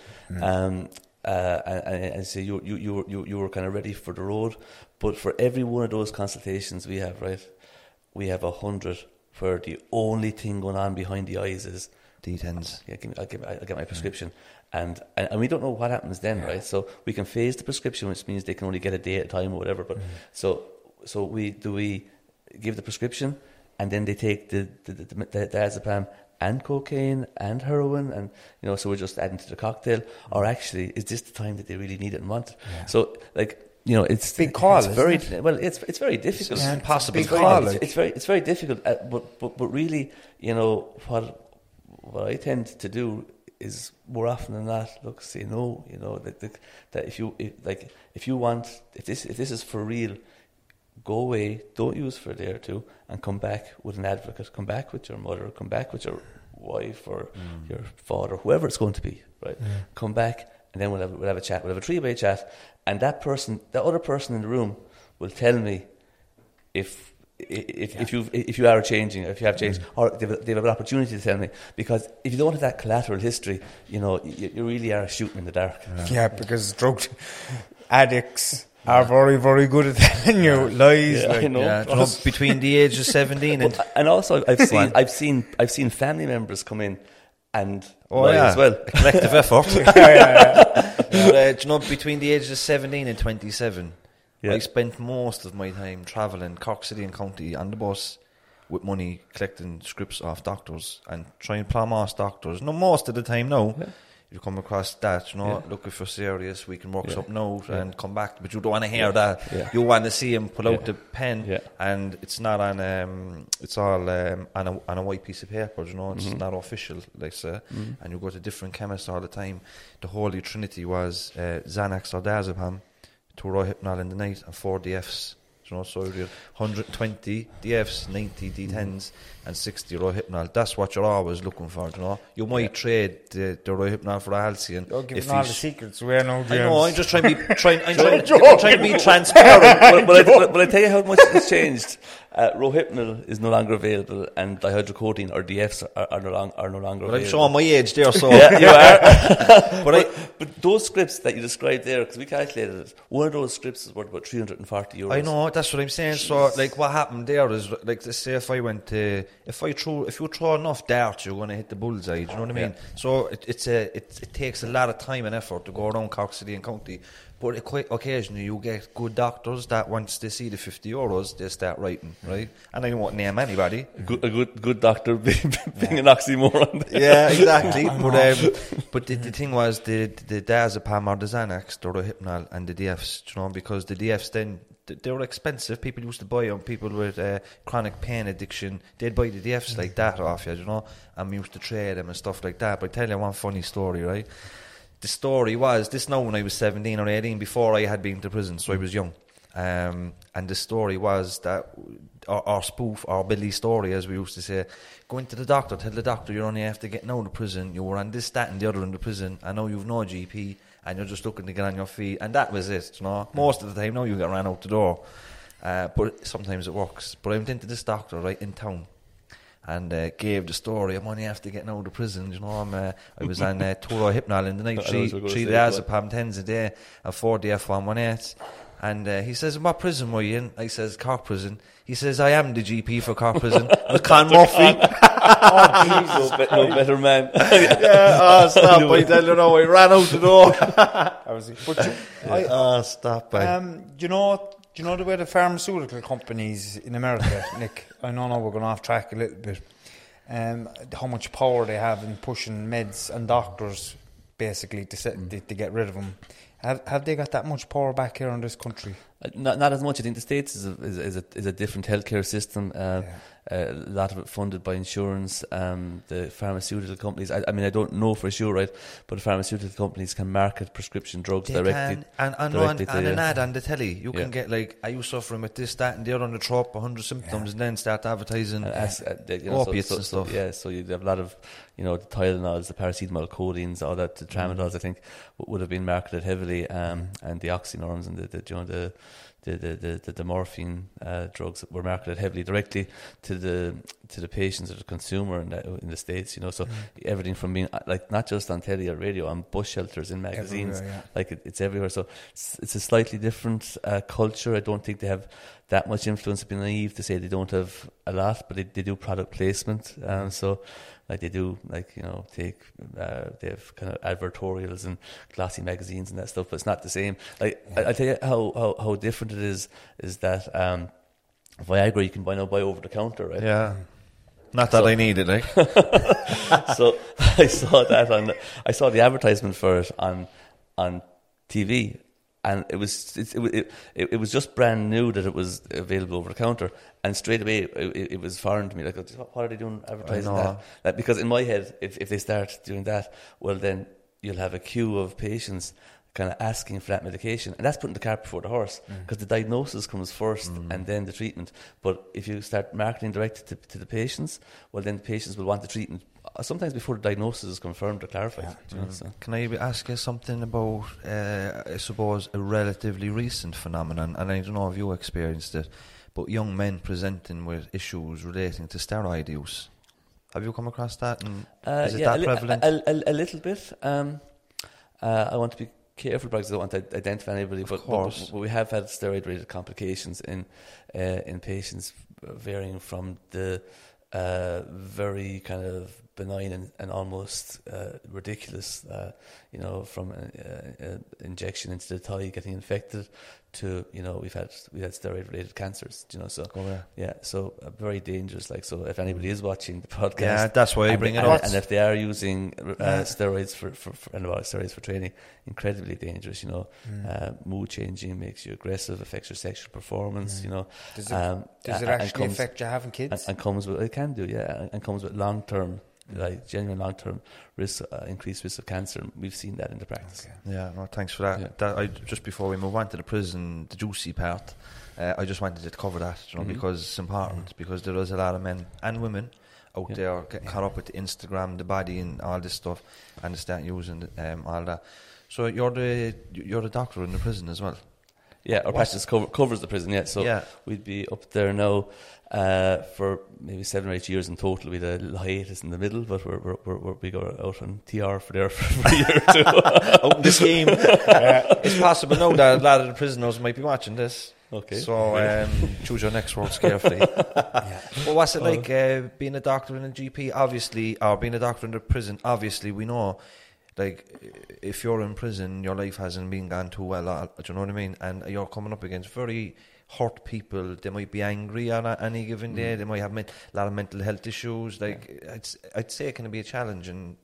S5: And so you were kind of ready for the road. But for every one of those consultations we have, right, we have 100 where the only thing going on behind the eyes is
S3: D10s.
S5: Yeah, I'll get my prescription. And we don't know what happens then, right? So we can phase the prescription, which means they can only get a day at a time or whatever. But so we give the prescription, and then they take the diazepam and cocaine and heroin, and you know, so we're just adding to the cocktail. Or actually, is this the time that they really need it and want it? Yeah. So, like, you know, it's
S4: big call.
S5: It's very it's very difficult.
S3: It's impossible.
S5: It's very difficult. But really, you know, what I tend to do is more often than not, look, say no. You know, that if this is for real, go away, don't use for a day or two, and come back with an advocate, come back with your mother, come back with your wife or your father, whoever it's going to be, right? Come back, and then we'll have a chat, we'll have a three-way chat, and that other person in the room will tell me if you are changing, if you have changed, or they have an opportunity to tell me, because if you don't have that collateral history, you know, you really are shooting in the dark.
S4: Yeah, because drug addicts are very, very good at telling you lies.
S5: Yeah, I know.
S3: Yeah, between the age of 17
S5: and also I've seen family members come in and lie as well.
S3: A collective effort. Do you know, between the ages of 17 and 27, I spent most of my time travelling Cork City and County on the bus with money, collecting scripts off doctors and trying to plumb off doctors. No, most of the time now, you come across that, you know, look, if you're serious, we can work something out and come back. But you don't want to hear that. Yeah. You want to see him pull out the pen, and it's not on. It's all on a white piece of paper. You know, it's not official, like say. And you go to different chemists all the time. The Holy Trinity was Xanax or diazepam, 2 Rohypnol in the night, and 4 DFs. You know, so you're 120 DFs, 90 D10s, and 60 Rohypnol. That's what you're always looking for, you know. You might trade the Rohypnol for a Halcyon.
S4: You're giving all the secrets. We're no James.
S3: I know, I'm just trying to be trying to be transparent.
S5: But I tell you how much it's changed. Rohypnol is no longer available, and dihydrocodone or DFs are no longer available.
S3: I'm showing my age there, so
S5: yeah, you are. but those scripts that you described there, because we calculated it, one of those scripts is worth about €340.
S3: I know, that's what I'm saying. Jeez. So, like, what happened there is, like, let's say if you throw enough darts, you're going to hit the bullseye. Do you know what I mean? So it takes a lot of time and effort to go around Cork City and County. But occasionally you get good doctors that once they see the €50, they start writing, right? And I won't name anybody.
S5: A good doctor being an oxymoron.
S3: Yeah, exactly. But the thing was the diazepam or the Xanax, the Rohypnol and the DFs, you know, because the DFs then, they were expensive. People used to buy them. People with chronic pain addiction, they'd buy the DFs like that off you, you know, and we used to trade them and stuff like that. But I tell you one funny story, right? The story was, this now when I was 17 or 18, before I had been to prison, so I was young. And the story was that, our spoof, our Billy story, as we used to say, go into the doctor, tell the doctor you're only after getting out of prison, you were on this, that and the other in the prison, I know you've no GP, and you're just looking to get on your feet, and that was it, you know. Most of the time, now you get ran out the door. But sometimes it works. But I went into this doctor right in town, and gave the story. I'm only after getting out of prison, you know. I was on 2 Rohypnol in the night, 3 diazepam 10s a day, and 4 DF118. And he says, what prison were you in? I says, Cork prison. He says, I am the GP for Cork prison. With Con Murphy.
S5: No better man.
S3: Stop. I tell you now, I ran out the door. Stop.
S4: Do you know the way the pharmaceutical companies in America, Nick? I know we're going off track a little bit. How much power they have in pushing meds and doctors, basically, to get rid of them. Have they got that much power back here in this country?
S5: Not as much. I think the States is a different healthcare system. A lot of it funded by insurance. The pharmaceutical companies, I mean, I don't know for sure, right? But the pharmaceutical companies can market prescription drugs directly.
S3: And an ad on the telly. You can get, like, are you suffering with this, that, and the other on the trope, 100 symptoms, and then start advertising opiates and stuff.
S5: Yeah, so you have a lot of, you know, the Tylenols, the paracetamol, codeines, all that, the Tramadols, I think, would have been marketed heavily, and the oxynorms and the morphine drugs were marketed heavily directly to the patients or the consumer in the States, you know. So everything from being, like, not just on telly or radio, on bus shelters, in magazines, like it's everywhere. So it's a slightly different culture. I don't think they have that much influence. I'd be naive to say they don't have a lot, but they do product placement. So, like, they do, like, you know, they have kind of advertorials and glossy magazines and that stuff, but it's not the same. Like, I tell you how different it is that Viagra you can buy over the counter, right?
S3: Yeah. Not that I need it, like.
S5: So I saw that I saw the advertisement for it on TV. And it was just brand new that it was available over the counter, and straight away it was foreign to me. Like, what are they doing advertising that? Like, because in my head, if they start doing that, well, then you'll have a queue of patients kind of asking for that medication, and that's putting the cart before the horse, because the diagnosis comes first and then the treatment. But if you start marketing direct to the patients, well, then the patients will want the treatment sometimes before the diagnosis is confirmed or clarified. You know, so.
S3: Can I ask you something about, I suppose, a relatively recent phenomenon, and I don't know if you experienced it, but young men presenting with issues relating to steroid use. Have you come across that? And is it that prevalent?
S5: A little bit. I want to be careful because I don't want to identify anybody, but we have had steroid-related complications in patients, varying from the very kind of benign and almost ridiculous, from injection into the thigh getting infected to, we've had steroid related cancers, so so very dangerous. Like, so if anybody is watching the podcast,
S3: that's why I bring it up.
S5: And if they are using steroids for anabolic steroids for training, incredibly dangerous. Mood changing, makes you aggressive, affects your sexual performance.
S4: Does it actually affect you having kids?
S5: And comes with, it can do, and comes with long term, like genuine long term risk, increased risk of cancer. We've seen that in the practice.
S3: Okay. Yeah, no, thanks for that. Just before we move on to the prison, the juicy part, I just wanted to cover that, because it's important, because there is a lot of men and women out there getting caught up with the Instagram, the body, and all this stuff, and they start using all that. So you're the doctor in the prison as well.
S5: Yeah, our practice covers the prison. So we'd be up there now for maybe 7 or 8 years in total. We had a little hiatus in the middle, but we go out on TR for there for a year or two.
S3: Out in the scheme. It's possible now that a lot of the prisoners might be watching this.
S5: Okay.
S3: So choose your next words carefully. Well, what's it like being a doctor in a GP? Obviously, or being a doctor in the prison? Obviously, we know. Like, if you're in prison, your life hasn't been gone too well, do you know what I mean? And you're coming up against very hurt people. They might be angry on any given day. They might have a lot of mental health issues. Like, I'd say it can be a challenge. And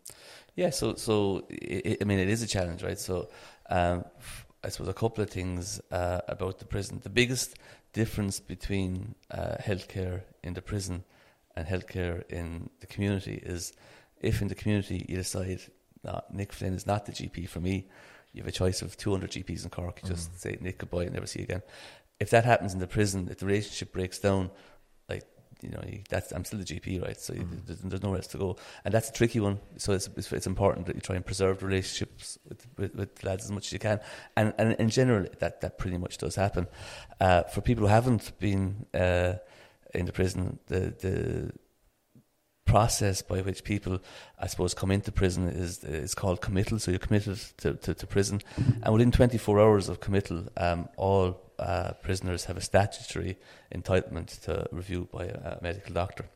S5: so it is a challenge, right? So I suppose a couple of things about the prison. The biggest difference between healthcare in the prison and healthcare in the community is, if in the community you decide, Nick Flynn is not the GP for me, you have a choice of 200 GPs in Cork. You just say, Nick, goodbye, and never see you again. If that happens in the prison, if the relationship breaks down, I'm still the GP, right? So there's nowhere else to go, and that's a tricky one. So it's important that you try and preserve the relationships with lads as much as you can, and in general that pretty much does happen. For people who haven't been in the prison, the process by which people, I suppose, come into prison is called committal. So you're committed to prison, and within 24 hours of committal, all prisoners have a statutory entitlement to review by a medical doctor.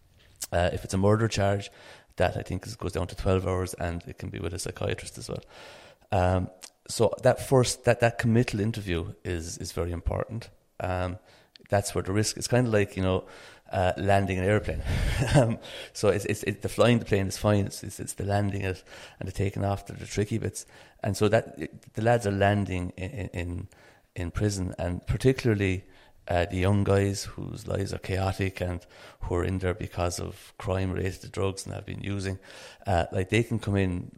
S5: If it's a murder charge, that I think goes down to 12 hours, and it can be with a psychiatrist as well. So that committal interview is very important. That's where the risk. It's kind of like, landing an airplane. So it's the flying the plane is fine. It's the landing it and the taking off that are the tricky bits. And so that the lads are landing in prison, and particularly the young guys whose lives are chaotic and who are in there because of crime related to drugs and have been using, they can come in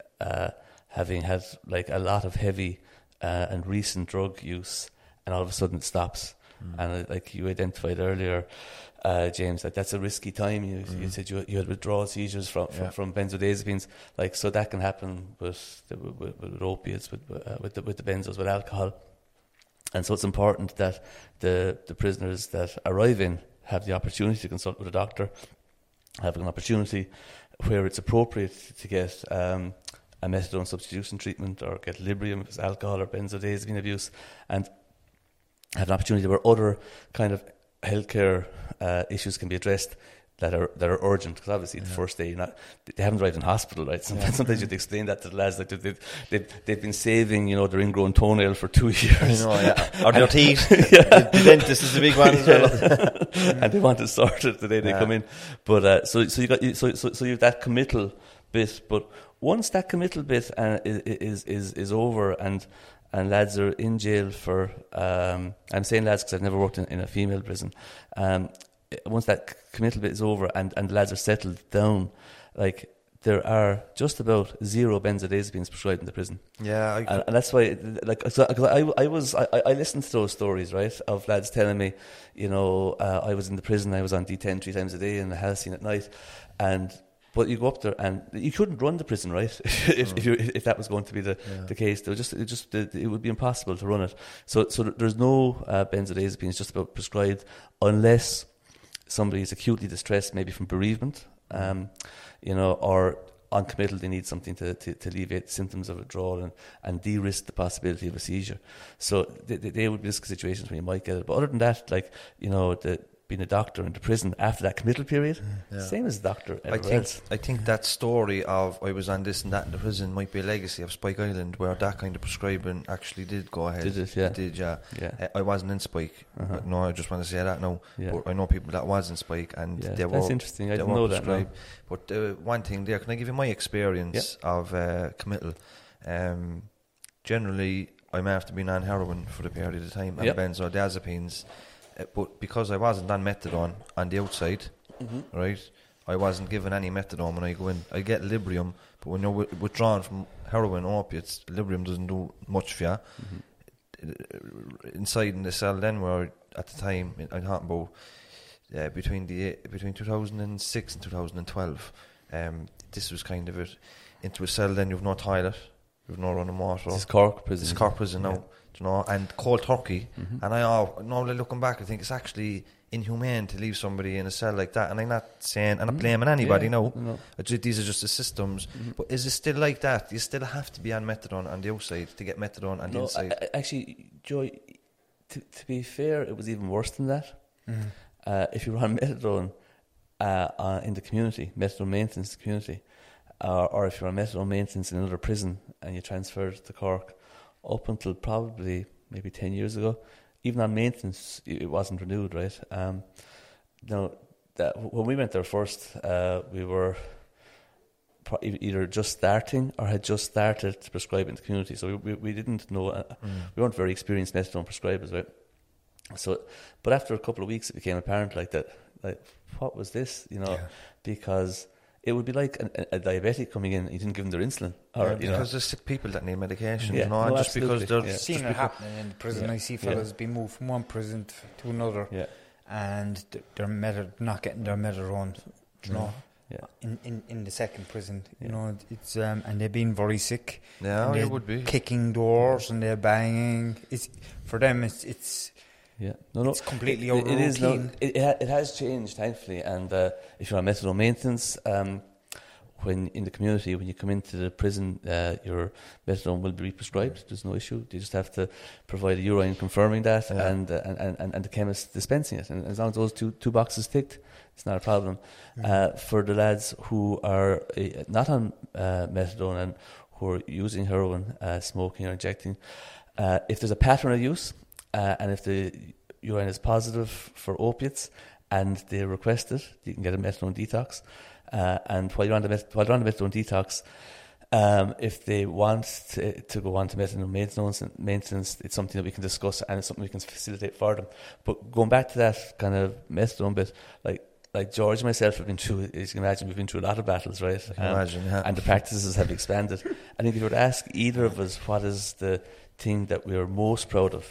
S5: having had a lot of heavy and recent drug use, and all of a sudden it stops. And like you identified earlier, James, that's a risky time. You said you had withdrawal seizures from benzodiazepines. So that can happen with opiates, with the benzos, with alcohol. And so it's important that the prisoners that arrive in have the opportunity to consult with a doctor, have an opportunity where it's appropriate to get a methadone substitution treatment or get Librium if it's alcohol or benzodiazepine abuse, and have an opportunity where other kind of healthcare issues can be addressed that are urgent, because obviously the first day they haven't arrived in hospital, right? Sometimes you have to explain that to the lads, they've been saving their ingrown toenail for 2 years,
S3: or their teeth. The dentist is the big one as well,
S5: and they want it sorted the day they come in. But so you have that committal bit, but once that committal bit is over and lads are in jail for, I'm saying lads because I've never worked in a female prison, once that committal bit is over and the lads are settled down, there are just about 0 benzodiazepines prescribed in the prison. And that's why, I listened to those stories, right, of lads telling me, I was in the prison, I was on D10 3 times a day in the halcyon at night, but you go up there and you couldn't run the prison, right? if that was going to be the case, it would be impossible to run it. So there's no benzodiazepines just about prescribed unless somebody is acutely distressed, maybe from bereavement, or on committal they need something to alleviate symptoms of withdrawal and de-risk the possibility of a seizure. So they would be risk situations where you might get it. But other than that, being a doctor in the prison after that committal period, same as a doctor everywhere else.
S3: I think that story of I was on this and that in the prison might be a legacy of Spike Island, where that kind of prescribing actually did go ahead.
S5: Did it? Yeah.
S3: It did, yeah.
S5: Yeah.
S3: I wasn't in Spike. But no, I just want to say that now.
S5: Yeah.
S3: But I know people that was in Spike, and they were.
S5: That's interesting. I didn't know that. No.
S3: But one thing there, can I give you my experience of committal? Generally, I'm after being on heroin for the period of time and benzodiazepines. But because I wasn't on methadone on the outside, right, I wasn't given any methadone when I go in. I get Librium, but when you're withdrawn from heroin opiates, Librium doesn't do much for you. Inside in the cell then, where at the time, I'm talking about between 2006 and 2012, this was kind of it. Into a cell then, you've no toilet, you've no running water.
S5: This is Cork prison.
S3: This is Cork prison now. You know, and cold turkey. And normally looking back, I think it's actually inhumane to leave somebody in a cell like that. And I'm not saying, I'm not blaming anybody. No. These are just the systems. But is it still like that? You still have to be on methadone on the outside to get methadone on the inside.
S5: Actually, Joy, to be fair, it was even worse than that. If you were on methadone in the community, methadone maintenance community, or if you're on methadone maintenance in another prison and you transferred to Cork, up until probably maybe 10 years ago, even on maintenance, it wasn't renewed, right? Now, when we went there first, we were either just starting or had just started to prescribe in the community, so we didn't know. We weren't very experienced methadone prescribers, right? So, but after a couple of weeks, it became apparent like what was this? Because it would be like a diabetic coming in, you didn't give them their insulin.
S3: Because there's sick people that need medication,
S5: and
S3: just because they're...
S4: Seen it happening in the prison. I see fellas being moved from one prison to another, and they're not getting their methadone, in the second prison. It's and they're being very sick.
S3: Yeah, it would be.
S4: Kicking doors and they're banging. For them, it's it's completely out of routine.
S5: It has changed, thankfully. And if you're on methadone maintenance, when in the community, when you come into the prison, your methadone will be prescribed. There's no issue. You just have to provide a urine confirming that, and the chemist dispensing it. And as long as those two boxes ticked, it's not a problem. For the lads who are not on methadone and who are using heroin, smoking or injecting, if there's a pattern of use, and if the urine is positive for opiates and they request it, you can get a methadone detox. And while you're on the methadone detox, if they want to go on to methadone maintenance, it's something that we can discuss and it's something we can facilitate for them. But going back to that kind of methadone bit, like George and myself have been through, as you can imagine, we've been through a lot of battles, right?
S3: I can imagine, yeah.
S5: And the practices have expanded. I think if you were to ask either of us what is the thing that we are most proud of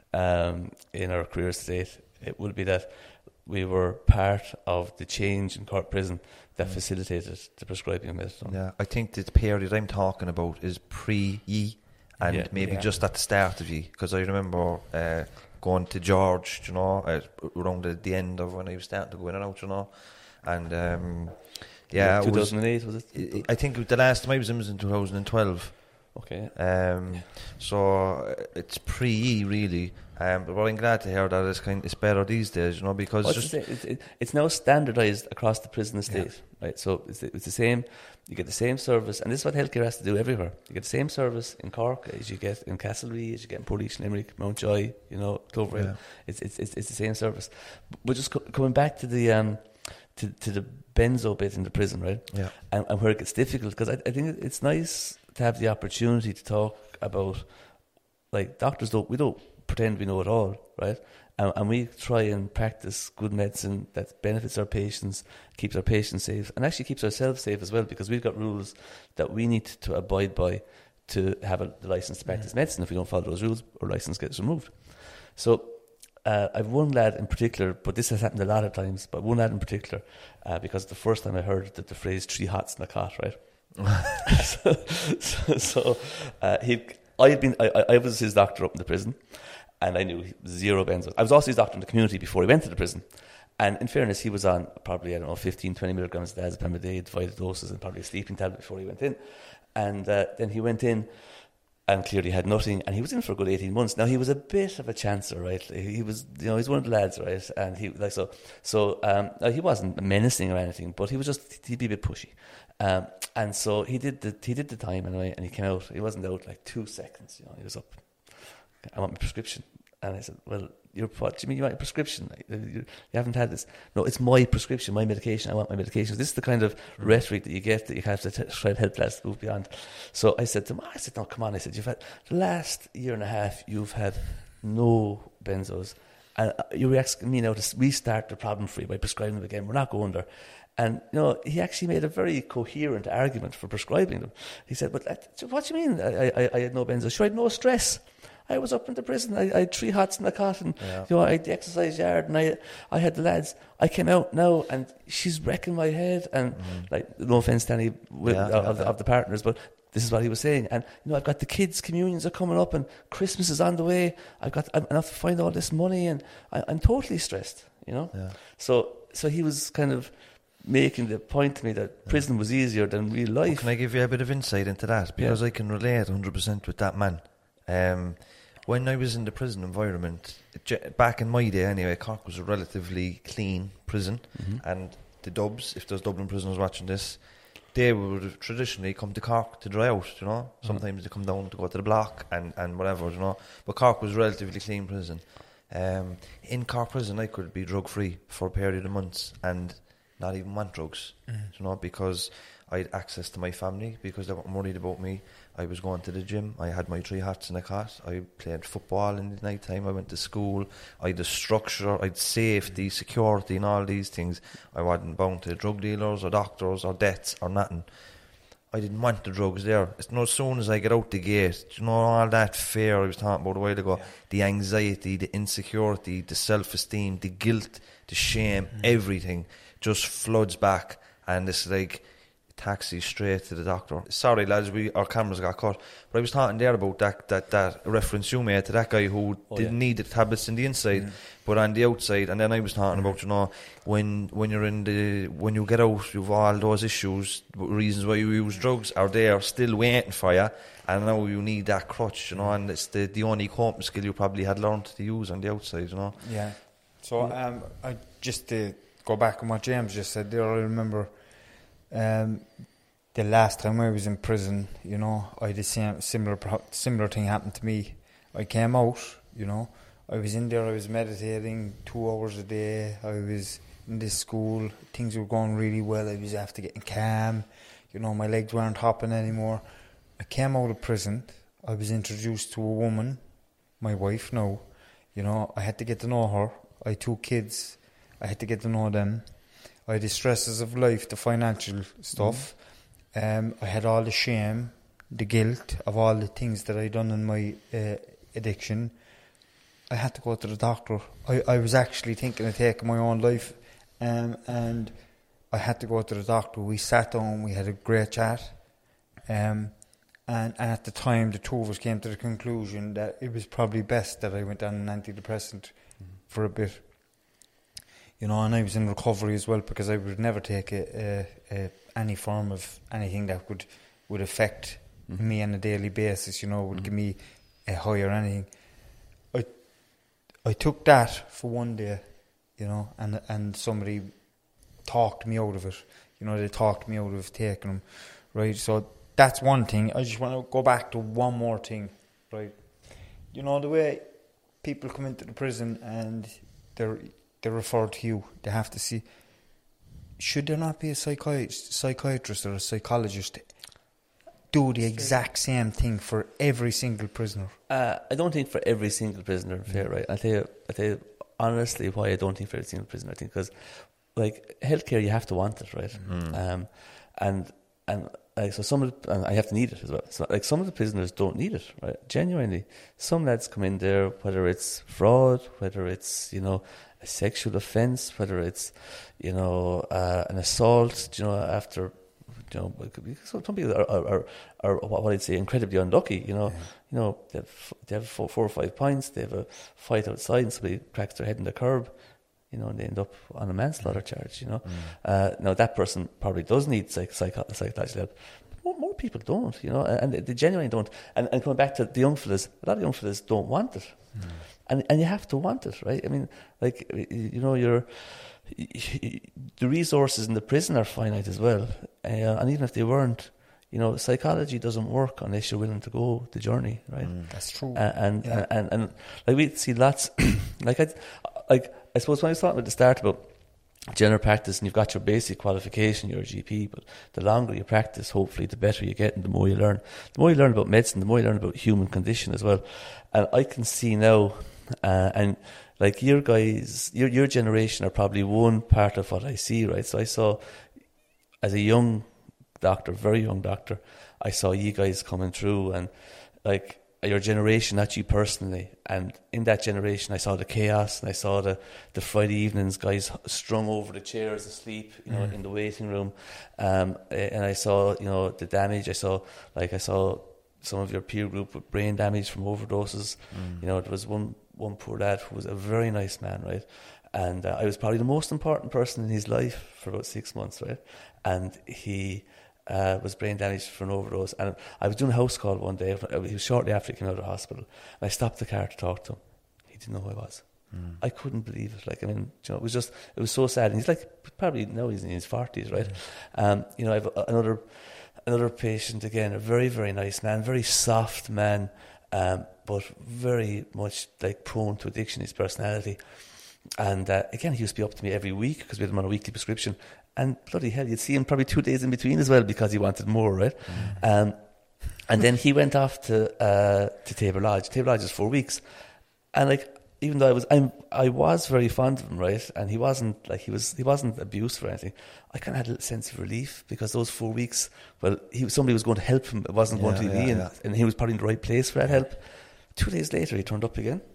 S5: in our careers to date, it would be that we were part of the change in Cork Prison that facilitated the prescribing of methadone.
S3: Yeah, I think the period I'm talking about is pre-ye and maybe just at the start of ye, because I remember going to George, around the end of when I was starting to go in and out, and
S5: 2008 was it?
S3: I think the last time I was in 2012.
S5: Okay.
S3: So it's pre-ye really, but I'm glad to hear that it's better these days, because
S5: it's now standardised across the prison estate, right? So it's the same. You get the same service, and this is what healthcare has to do everywhere. You get the same service in Cork as you get in Castlereagh, as you get in Portlaoise, Limerick, Mountjoy, Cloverhill. Yeah. It's the same service. But just coming back to the to the benzo bit in the prison, right?
S3: Yeah.
S5: And where it gets difficult, because I think it's nice to have the opportunity to talk about, like, doctors don't pretend we know it all, right? And we try and practice good medicine that benefits our patients, keeps our patients safe, and actually keeps ourselves safe as well, because we've got rules that we need to abide by to have the license to practice medicine. If we don't follow those rules, our license gets removed. So I've one lad in particular, but this has happened a lot of times, but one lad in particular, because the first time I heard the phrase 3 hots in a cot, right? I was his doctor up in the prison, and I knew zero benzo. I was also his doctor in the community before he went to the prison, and in fairness, he was on probably 15-20 milligrams of diazepam a day, divided doses, and probably a sleeping tablet before he went in. And then he went in and clearly had nothing, and he was in for a good 18 months. Now, he was a bit of a chancer, right? He was, he's one of the lads, right? And he, like, he wasn't menacing or anything, but he'd be a bit pushy. And so he did the time anyway, and he came out. He wasn't out like 2 seconds, he was up. I want my prescription. And I said, well, what do you mean you want a prescription? You haven't had this. No, it's my prescription, my medication. I want my medication. This is the kind of rhetoric that you get that you have to try and help lads move beyond. So I said to him, no, come on. I said, you've had the last year and a half, you've had no benzos. And you're asking me now to restart the problem for you by prescribing them again. We're not going there. And, he actually made a very coherent argument for prescribing them. He said, but what do you mean I had no benzos? Sure, I had no stress. I was up in the prison. I had 3 hots in the cot, and I had the exercise yard, and I had the lads. I came out now, and she's wrecking my head. And like, no offense to any of the partners, but this is what he was saying. And I've got the kids' communions are coming up, and Christmas is on the way. I'm enough to find all this money, and I'm totally stressed. So he was kind of making the point to me that prison was easier than real life.
S3: Well, can I give you a bit of insight into that? Because I can relate 100% with that man. When I was in the prison environment, back in my day anyway, Cork was a relatively clean prison, and the Dubs, if there's Dublin prisoners watching this, they would traditionally come to Cork to dry out, Sometimes they come down to go to the block and whatever, But Cork was a relatively clean prison. In Cork prison, I could be drug-free for a period of months and not even want drugs, because I had access to my family, because they weren't worried about me. I was going to the gym. I had my 3 hots in a cot. I played football in the night time. I went to school. I had the structure. I had safety, security, and all these things. I wasn't bound to drug dealers or doctors or debts or nothing. I didn't want the drugs there. As soon as I get out the gate, all that fear I was talking about a while ago, the anxiety, the insecurity, the self-esteem, the guilt, the shame, everything just floods back, and it's like taxi straight to the doctor. Sorry lads, our cameras got cut, but I was talking there about that reference you made to that guy who didn't need the tablets in the inside, but on the outside. And then I was talking about when you get out, you've all those issues, reasons why you use drugs are there still waiting for you, and now you need that crutch, and it's the only coping skill you probably had learned to use on the outside.
S4: Yeah. So I just to go back on what James just said there, I remember the last time I was in prison, I had a similar thing happened to me. I came out, I was in there, I was meditating 2 hours a day, I was in this school, things were going really well, I was after getting calm, my legs weren't hopping anymore. I came out of prison, I was introduced to a woman, my wife now, I had to get to know her. I had 2 kids, I had to get to know them. I had the stresses of life, the financial stuff. I had all the shame, the guilt of all the things that I'd done in my addiction. I had to go to the doctor. I was actually thinking of taking my own life, and I had to go to the doctor. We sat down, we had a great chat, and at the time the 2 of us came to the conclusion that it was probably best that I went on an antidepressant for a bit. And I was in recovery as well, because I would never take any form of anything that would affect me on a daily basis, would give me a high or anything. I took that for one day, and somebody talked me out of it. They talked me out of taking them, right? So that's one thing. I just want to go back to one more thing, right? The way people come into the prison and they're referred to you, they have to see, should there not be a psychiatrist or a psychologist do the exact same thing for every single prisoner?
S5: I don't think for every single prisoner, fair, right? I'll tell you honestly why I don't think for every single prisoner. I think because, like, healthcare, you have to want it, right? And so I have to need it as well. So, like, some of the prisoners don't need it, right? Genuinely, some lads come in there, whether it's fraud, whether it's a sexual offence, whether it's an assault, after some people are what I'd say incredibly unlucky. They have 4 or 5 pints, they have a fight outside, and somebody cracks their head in the curb. And they end up on a manslaughter charge. Now that person probably does need psychological help. more people don't, you know, and they genuinely don't. And coming back to the young fellas, a lot of young fellas don't want it. And you have to want it, right? I mean, like, you know, the resources in the prison are finite as well. And even if they weren't, you know, psychology doesn't work unless you're willing to go the journey, right?
S4: That's true.
S5: And like we see lots, I suppose when I was talking at the start about general practice, and you've got your basic qualification, you're a GP, but the longer you practice, hopefully, the better you get and the more you learn. The more you learn about medicine, the more you learn about human condition as well. And I can see now, and like your guys, your generation are probably one part of what I see, right? So I saw, as a young doctor, very young doctor, I saw you guys coming through, and like your generation, not you personally, and in that generation I saw the chaos, and I saw the Friday evenings guys strung over the chairs asleep, you know, in the waiting room, and I saw, you know, the damage. I saw some of your peer group with brain damage from overdoses. You know, there was one poor lad who was a very nice man, right? And I was probably the most important person in his life for about 6 months, right? And he was brain damaged from an overdose. And I was doing a house call one day. He was shortly after he came out of the hospital. And I stopped the car to talk to him. He didn't know who I was. I couldn't believe it. Like, I mean, you know, it was so sad. And he's like, probably now he's in his 40s, right? You know, I have another patient, again, a very, very nice man, very soft man, but very much like prone to addiction, his personality. And again, he used to be up to me every week because we had him on a weekly prescription. And bloody hell, you'd see him probably 2 days in between as well because he wanted more, right? And then he went off to Tabor Lodge. Tabor Lodge is 4 weeks. And like, even though I was very fond of him, right? And he wasn't abusive or anything. I kind of had a little sense of relief because those 4 weeks, well, somebody was going to help him. It wasn't going to be me, and he was probably in the right place for that help. 2 days later, he turned up again.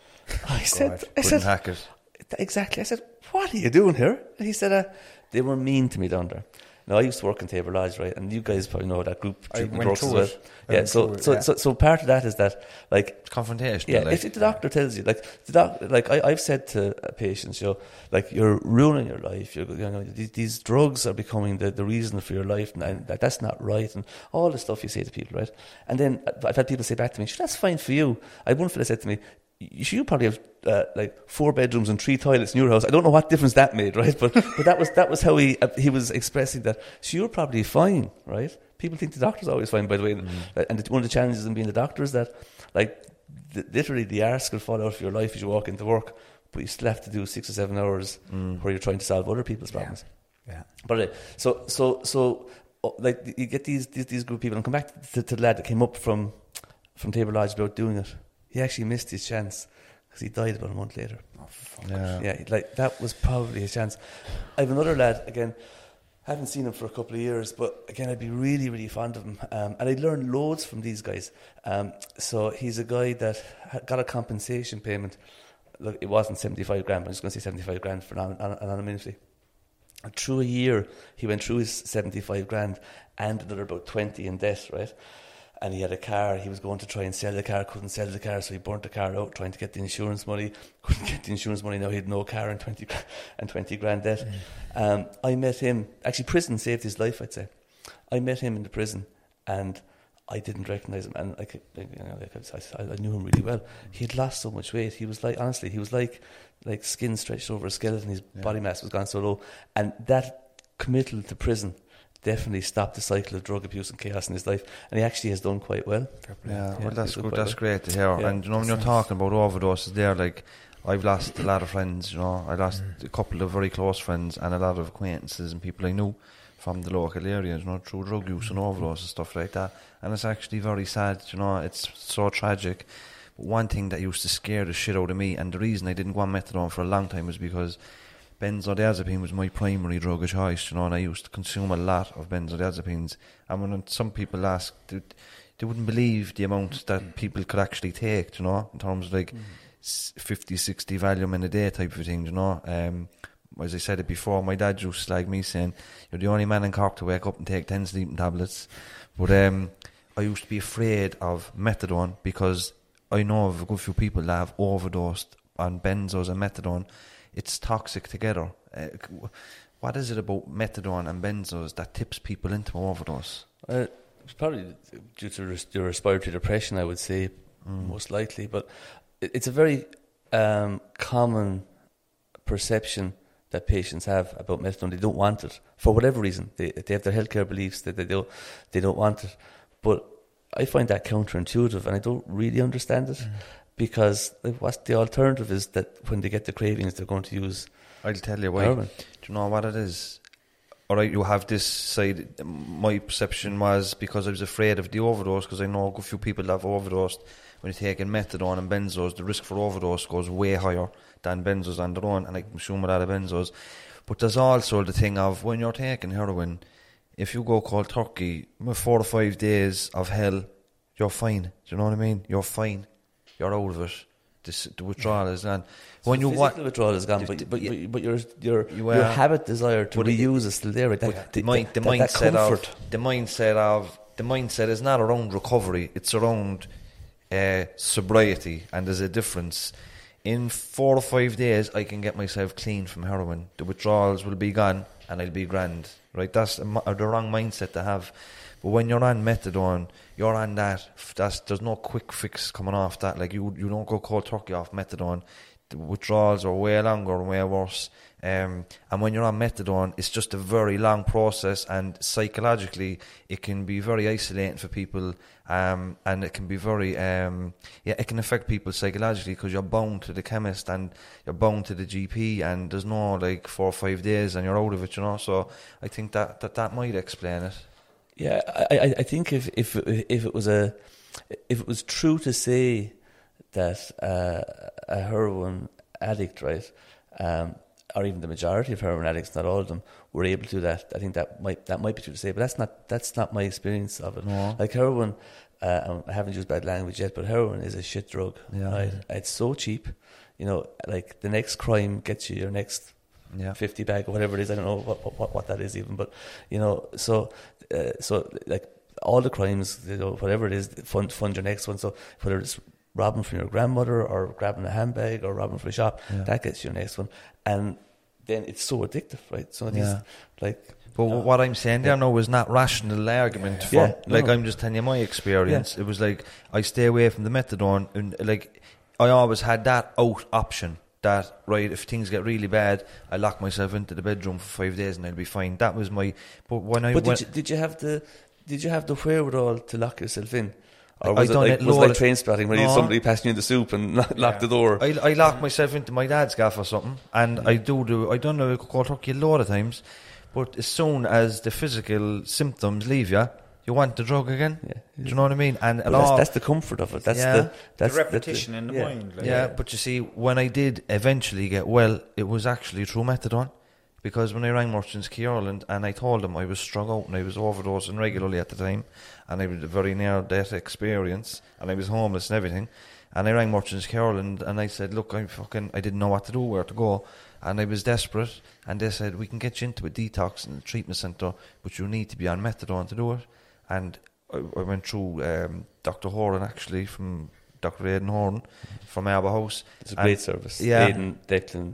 S5: I said,
S3: hack it.
S5: Exactly. I said, what are you doing here? And he said, they were mean to me down there. Now, I used to work in Tabor Lodge, right? And you guys probably know that group treatment works as well. Yeah, so part of that is that, like,
S3: confrontation.
S5: Yeah, if the doctor tells you, I've said to patients, you know, like, you're ruining your life. You know, these drugs are becoming the reason for your life, and that's not right, and all the stuff you say to people, right? And then I've had people say back to me, sure, that's fine for you. I had one fella said to me, you probably have like 4 bedrooms and 3 toilets in your house. I don't know what difference that made, right? But that was how he was expressing that. So you're probably fine, right? People think the doctor's always fine, by the way. And one of the challenges in being the doctor is that, like, literally the arse will fall out of your life as you walk into work, but you still have to do 6 or 7 hours where you're trying to solve other people's problems.
S4: Yeah.
S5: But so like, you get these group of people, and come back to the lad that came up from Tabor Lodge about doing it. He actually missed his chance because he died about a month later.
S4: Oh, fuck.
S5: Yeah, like, that was probably his chance. I have another lad, again, haven't seen him for a couple of years, but again, I'd be really, really fond of him. And I'd learned loads from these guys. So he's a guy that got a compensation payment. Look, it wasn't 75 grand, but I'm just going to say 75 grand for anonymity. And through a year, he went through his 75 grand and another about 20 in debt, right? And he had a car. He was going to try and sell the car, couldn't sell the car, so he burnt the car out trying to get the insurance money. Couldn't get the insurance money. Now he had no car and 20 grand debt. I met him. Actually, prison saved his life, I'd say. I met him in the prison, and I didn't recognise him. And I knew him really well. He had lost so much weight. He was like, honestly, he was like skin stretched over a skeleton. His body mass was gone so low, and that committal to prison definitely stopped the cycle of drug abuse and chaos in his life, and he actually has done quite well.
S3: Yeah, well, that's good. That's great to hear. Yeah. And you know, when you're talking about overdoses, there, like, I've lost a lot of friends. You know, I lost a couple of very close friends and a lot of acquaintances and people I knew from the local areas, you know, through drug use and overdose and stuff like that. And it's actually very sad. You know, it's so tragic. But one thing that used to scare the shit out of me, and the reason I didn't go on methadone for a long time, was because benzodiazepine was my primary drug of choice, you know, and I used to consume a lot of benzodiazepines. And when some people ask, they wouldn't believe the amount that people could actually take, you know, in terms of like 50, 60 Valium in a day type of thing, you know. As I said it before, my dad used to slag me saying, you're the only man in Cork to wake up and take 10 sleeping tablets. But I used to be afraid of methadone because I know of a good few people that have overdosed on benzos and methadone. It's toxic together. What is it about methadone and benzos that tips people into overdose?
S5: it's probably due to your respiratory depression, I would say, most likely. But it's a very common perception that patients have about methadone. They don't want it for whatever reason. They have their healthcare beliefs that they don't want it. But I find that counterintuitive, and I don't really understand it, because what's the alternative is that when they get the cravings, they're going to use.
S3: I'll tell you why.
S5: heroin.
S3: Do you know what it is? All right, you have this side. My perception was because I was afraid of the overdose, because I know a few people that have overdosed. When you're taking methadone and benzos, the risk for overdose goes way higher than benzos on their own, and I consume a lot of benzos. But there's also the thing of when you're taking heroin, if you go cold turkey, 4 to 5 days of hell, you're fine. Do you know what I mean? You're fine. You're out of it. The withdrawal is gone. When
S5: So
S3: you
S5: physical withdrawal is gone, but your habit desire to reuse is still there. Right?
S3: the mindset is not around recovery. It's around sobriety, and there's a difference. In 4 or 5 days, I can get myself clean from heroin. The withdrawals will be gone, and I'll be grand. Right? That's the wrong mindset to have. But when you're on methadone, you're on that. There's no quick fix coming off that. Like you don't go cold turkey off methadone. The withdrawals are way longer and way worse. And when you're on methadone, it's just a very long process, and psychologically, it can be very isolating for people. And it can be very, it can affect people psychologically, because you're bound to the chemist and you're bound to the GP, and there's no 4 or 5 days and you're out of it, you know. So I think that might explain it.
S5: Yeah, I think if it was true to say that a heroin addict, right, or even the majority of heroin addicts, not all of them, were able to do that, I think that might be true to say. But that's not my experience of it.
S3: No.
S5: Like heroin, I haven't used bad language yet, but heroin is a shit drug.
S3: Yeah.
S5: Right? It's so cheap. You know, like the next crime gets you your next 50 bag or whatever it is. I don't know what that is even, but you know, so like all the crimes, you know, whatever it is, fund your next one. So whether it's robbing from your grandmother or grabbing a handbag or robbing from a shop, that gets you your next one. And then it's so addictive, right? So these
S3: But what I'm saying there now is not rational argument I'm just telling you my experience. It was like I stay away from the methadone, and like I always had that out option. That, right, if things get really bad, I lock myself into the bedroom for 5 days and I'll be fine. That was my.
S5: Did you have the wherewithal to lock yourself in? Or was it like train spotting where somebody passing you the soup and lock the door?
S3: I lock myself into my dad's gaff or something, and I don't know, cold turkey a lot of times, but as soon as the physical symptoms leave you, you want the drug again. Do you know what I mean? And
S5: that's the comfort of it. That's the
S4: repetition in the mind.
S3: But you see, when I did eventually get well, it was actually through methadone. Because when I rang Merchants Key Ireland and I told them I was strung out and I was overdosing regularly at the time, and I had a very near-death experience, and I was homeless and everything, and I rang Merchants Key Ireland and I said, look, I didn't know what to do, where to go, and I was desperate, and they said, we can get you into a detox in the treatment centre, but you need to be on methadone to do it. And I went through Dr. Horan, actually, from Dr. Aidan Horan from Arbour House.
S5: It's a great service.
S3: Yeah.
S5: Aidan, Declan.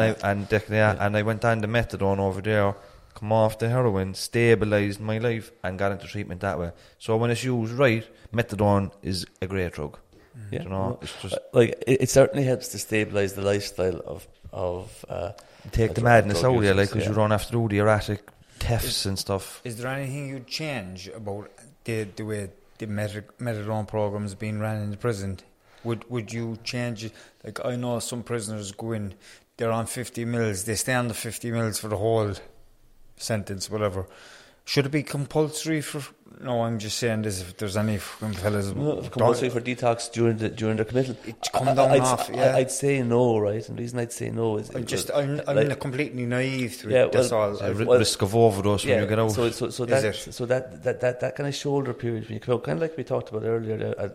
S3: And I went on the methadone over there, come off the heroin, stabilised my life, and got into treatment that way. So when it's used right, methadone is a great drug.
S5: Yeah.
S3: You know, it's just
S5: it certainly helps to stabilise the lifestyle of
S3: take the madness out of you, because you don't have to do the erratic thefts and stuff.
S4: Is there anything you'd change about the way the methadone program's being ran in the prison? Would you change it? Like, I know some prisoners go in, they're on 50 mils, they stay on the 50 mils for the whole sentence, whatever. Should it be compulsory for? No, I'm just saying this. If there's any fucking fellas,
S5: compulsory for detox during the committal, I'd say no, right? And the reason I'd say no is
S4: I'm completely naive to it. That's all.
S3: Risk of overdose when you get out.
S5: So that kind of shoulder period when you come out, kind of like we talked about earlier,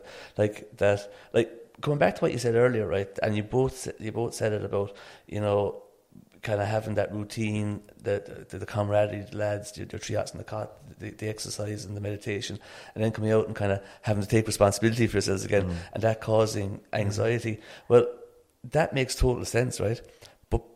S5: coming back to what you said earlier, right? And you both said it about, you know, kind of having that routine, the camaraderie, the lads, the triats in the cot, the exercise and the meditation, and then coming out and kind of having to take responsibility for yourselves again, and that causing anxiety. Well, that makes total sense, right? But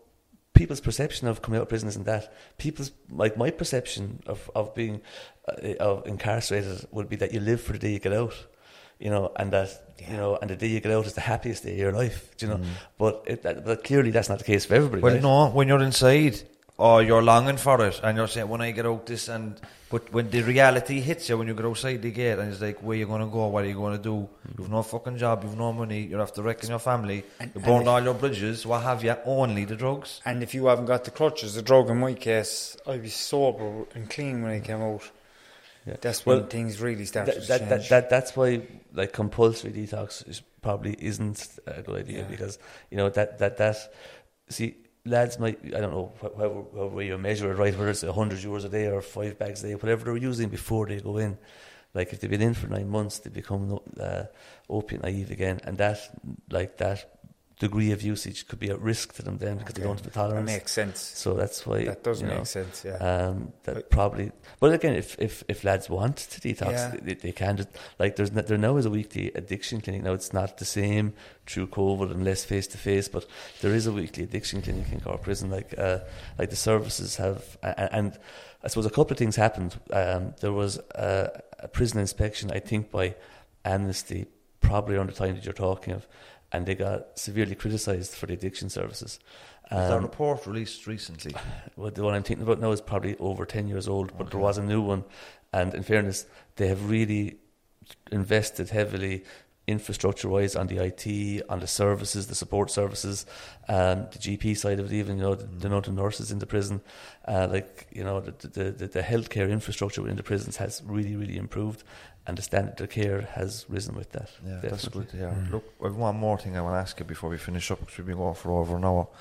S5: people's perception of coming out of prison isn't that. People's, like my perception of being of incarcerated would be that you live for the day you get out, you know, and that you know, and the day you get out is the happiest day of your life, do you know. But clearly that's not the case for everybody.
S3: Well,
S5: right?
S3: no, when you're inside, or you're longing for it, and you're saying, when I get out this, but when the reality hits you, when you get outside the gate, and it's like, where are you going to go, what are you going to do, you've no fucking job, you've no money, you're after wrecking your family, you burned all your bridges, what have you, only the drugs.
S4: And if you haven't got the crutches, the drug in my case, I'd be sober and clean when I came out.
S5: Yeah.
S4: That's when things really started to change.
S5: That's why, like, compulsory detox probably isn't a good idea, because you know that see, lads might, I don't know however you measure it, right, whether it's €100 a day or 5 bags a day, whatever they're using before they go in. Like, if they've been in for 9 months, they become opiate naive again, and that degree of usage could be at risk to them then, because they don't have the tolerance.
S4: That makes sense.
S5: So that's why
S4: that does make sense. Yeah.
S5: Probably. But again, if lads want to detox, they can. Like, there now is a weekly addiction clinic. Now it's not the same through COVID and less face to face, but there is a weekly addiction clinic in Cork Prison. Like the services have, and I suppose a couple of things happened. There was a prison inspection, I think, by Amnesty, probably around the time that you're talking of, and they got severely criticised for the addiction services.
S3: There's a report released recently.
S5: Well, the one I'm thinking about now is probably over 10 years old, but there was a new one. And in fairness, they have really invested heavily infrastructure-wise on the IT, on the services, the support services, the GP side of it, even, you know, the nurses in the prison. Like, you know, the healthcare infrastructure within the prisons has really, really improved, and the standard of care has risen with that.
S3: Yeah,
S5: definitely.
S3: that's good to hear. Look, I've one more thing I want to ask you before we finish up, because we've been going for over an hour.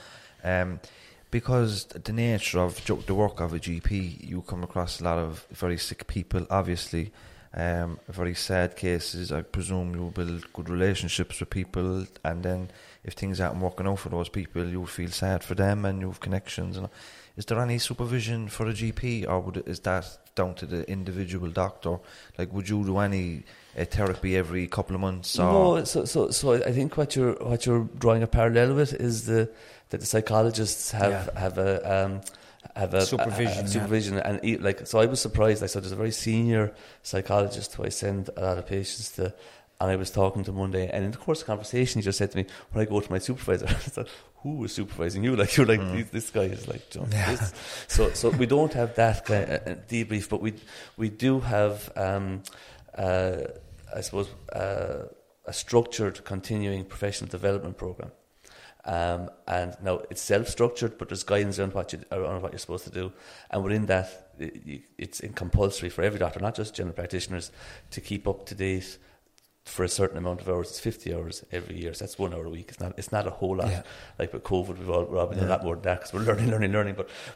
S3: Because the nature of the work of a GP, you come across a lot of very sick people, obviously, very sad cases. I presume you build good relationships with people, and then if things aren't working out for those people, you feel sad for them, and you have connections. And is there any supervision for a GP, or is that down to the individual doctor? Like, would you do any therapy every couple of months? Or?
S5: No, so I think what you're drawing a parallel with is that the psychologists have a supervision, and like, so I was surprised. Like, so there's a very senior psychologist who I send a lot of patients to, and I was talking to him one day, and in the course of the conversation, he just said to me, when I go to my supervisor, I said, who is supervising you? Like, you're like, this guy is like, you know, this. So we don't have that kind of debrief, but we do have, I suppose, a structured continuing professional development program. And now it's self-structured, but there's guidance on what you're supposed to do, and within that, it's compulsory for every doctor, not just general practitioners, to keep up to date for a certain amount of hours. It's 50 hours every year, so that's 1 hour a week. It's not a whole lot. Yeah. Like with COVID, we're all been a lot more than that, because we're learning.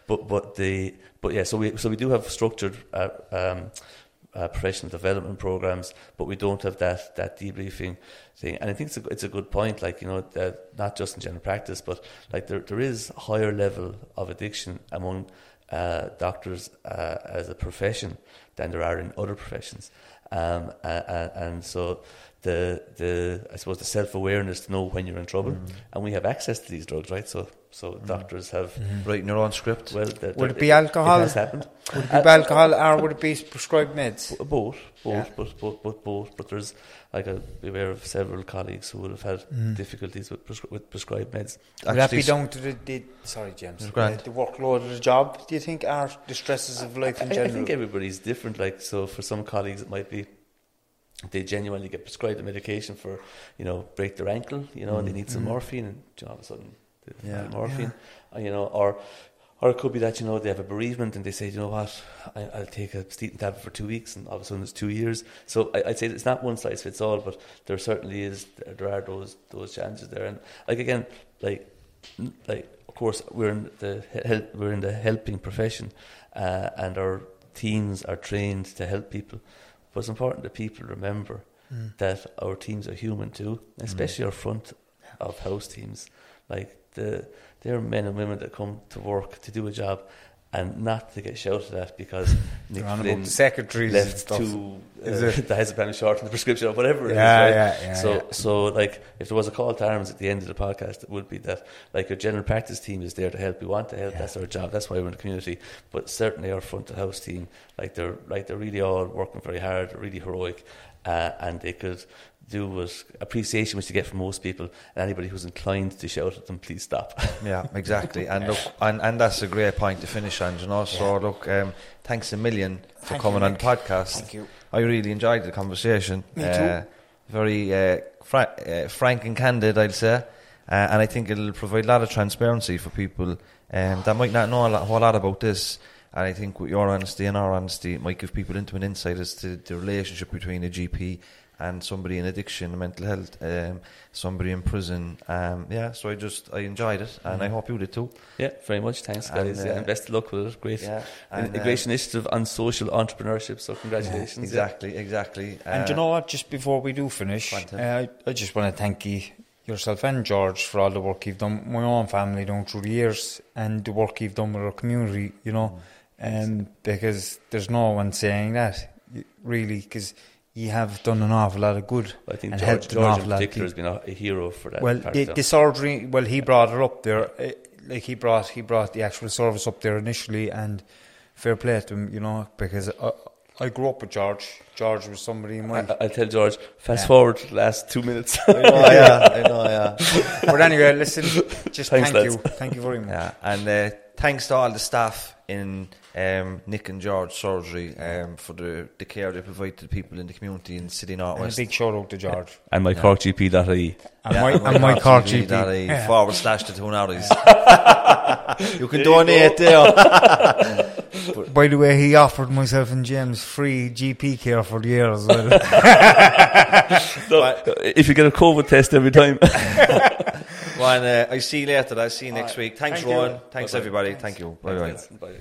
S5: So we do have structured professional development programs, but we don't have that debriefing thing. And I think it's a good point. Like, you know, not just in general practice, but like there is a higher level of addiction among doctors as a profession than there are in other professions. And so I suppose the self-awareness to know when you're in trouble, and we have access to these drugs, right? So doctors have
S3: writing your own script.
S4: Well, would it be alcohol?
S5: It has happened.
S4: Would it be alcohol, or would it be prescribed meds?
S5: Both. But there's, like, I'll be aware of several colleagues who would have had difficulties with prescribed meds.
S4: Would that be down to the workload of the job, do you think, or the stresses of life in general?
S5: I think everybody's different. Like, so for some colleagues it might be they genuinely get prescribed a medication for, you know, break their ankle, you know, and they need some morphine, and, you know, all of a sudden they have morphine, you know, or it could be that, you know, they have a bereavement and they say, you know what, I'll take a Steaton tablet for 2 weeks, and all of a sudden it's 2 years. So I'd say it's not one size fits all, but there certainly are those challenges there. And like, again, like of course we're in the helping profession, and our teams are trained to help people. But it's important that people remember that our teams are human too, especially our front of house teams. Like, they're men and women that come to work to do a job, and not to get shouted at because Nick Flynn
S4: secretaries
S5: left the heads of family short in the prescription or whatever it is, right? So like if there was a call to arms at the end of the podcast, it would be that like your general practice team is there to help. We want to help. That's our job. That's why we're in the community. But certainly our front of house team, they're really all working very hard, really heroic, and they could do with appreciation which you get from most people, and anybody who's inclined to shout at them, please stop.
S3: Yeah, exactly. And look, and that's a great point to finish on, you know. So look, thanks a million for coming on the podcast.
S4: Thank you.
S3: I really enjoyed the conversation.
S4: Me too.
S3: Very frank and candid, I'd say, and I think it'll provide a lot of transparency for people that might not know a whole lot about this. And I think with your honesty and our honesty, it might give people into an insight as to the relationship between a GP and somebody in addiction and mental health, somebody in prison. So I enjoyed it, and I hope you did too.
S5: Yeah, very much. Thanks, guys. And best of luck with it. Great, a great initiative on social entrepreneurship. So congratulations.
S3: Exactly.
S4: And you know what? Just before we do finish, I just want to thank yourself and George for all the work you've done. My own family down through the years, and the work you've done with our community. You know, because there's no one saying that really, because you have done an awful lot of good.
S5: I think
S4: and
S5: George in particular
S4: has
S5: been a hero for that.
S4: Well, the surgery, he brought it up there. He brought the actual service up there initially, and fair play to him, you know, because I grew up with George. George was somebody in my...
S5: I'll tell George, fast forward to the last 2 minutes.
S3: I know.
S4: But anyway, listen, just
S5: Thanks,
S4: thank
S5: lads.
S4: you. Thank you very much.
S3: Yeah, and thanks to all the staff in Nick and George Surgery for the care they provide to the people in the community in City North
S4: And
S3: West.
S4: a big shout out to George.
S5: And my CorkGP.ie.
S4: And my Cork GP.
S3: /the 2 hours. You can donate there.
S4: By the way, he offered myself and James free GP care for the year as well.
S5: If you get a COVID test every time.
S3: Well, I see you later. I'll see you next week. Thanks,
S4: Thank
S3: Rowan.
S4: you.
S3: Thanks,
S5: Bye-bye.
S3: everybody. Thank you. Bye-bye.
S5: Bye.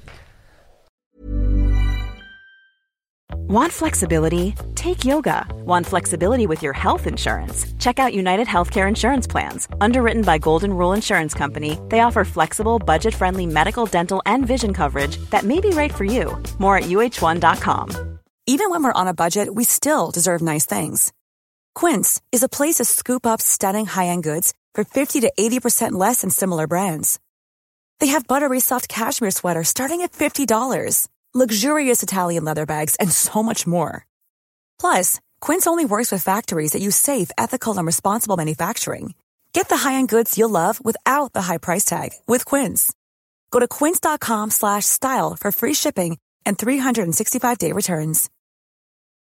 S1: Want flexibility? Take yoga. Want flexibility with your health insurance? Check out United Healthcare Insurance Plans. Underwritten by Golden Rule Insurance Company, they offer flexible, budget-friendly medical, dental, and vision coverage that may be right for you. More at uh1.com.
S6: Even when we're on a budget, we still deserve nice things. Quince is a place to scoop up stunning high-end goods for 50 to 80% less than similar brands. They have buttery soft cashmere sweaters starting at $50, luxurious Italian leather bags, and so much more. Plus, Quince only works with factories that use safe, ethical, and responsible manufacturing. Get the high-end goods you'll love without the high price tag with Quince. Go to quince.com/style for free shipping and 365-day returns.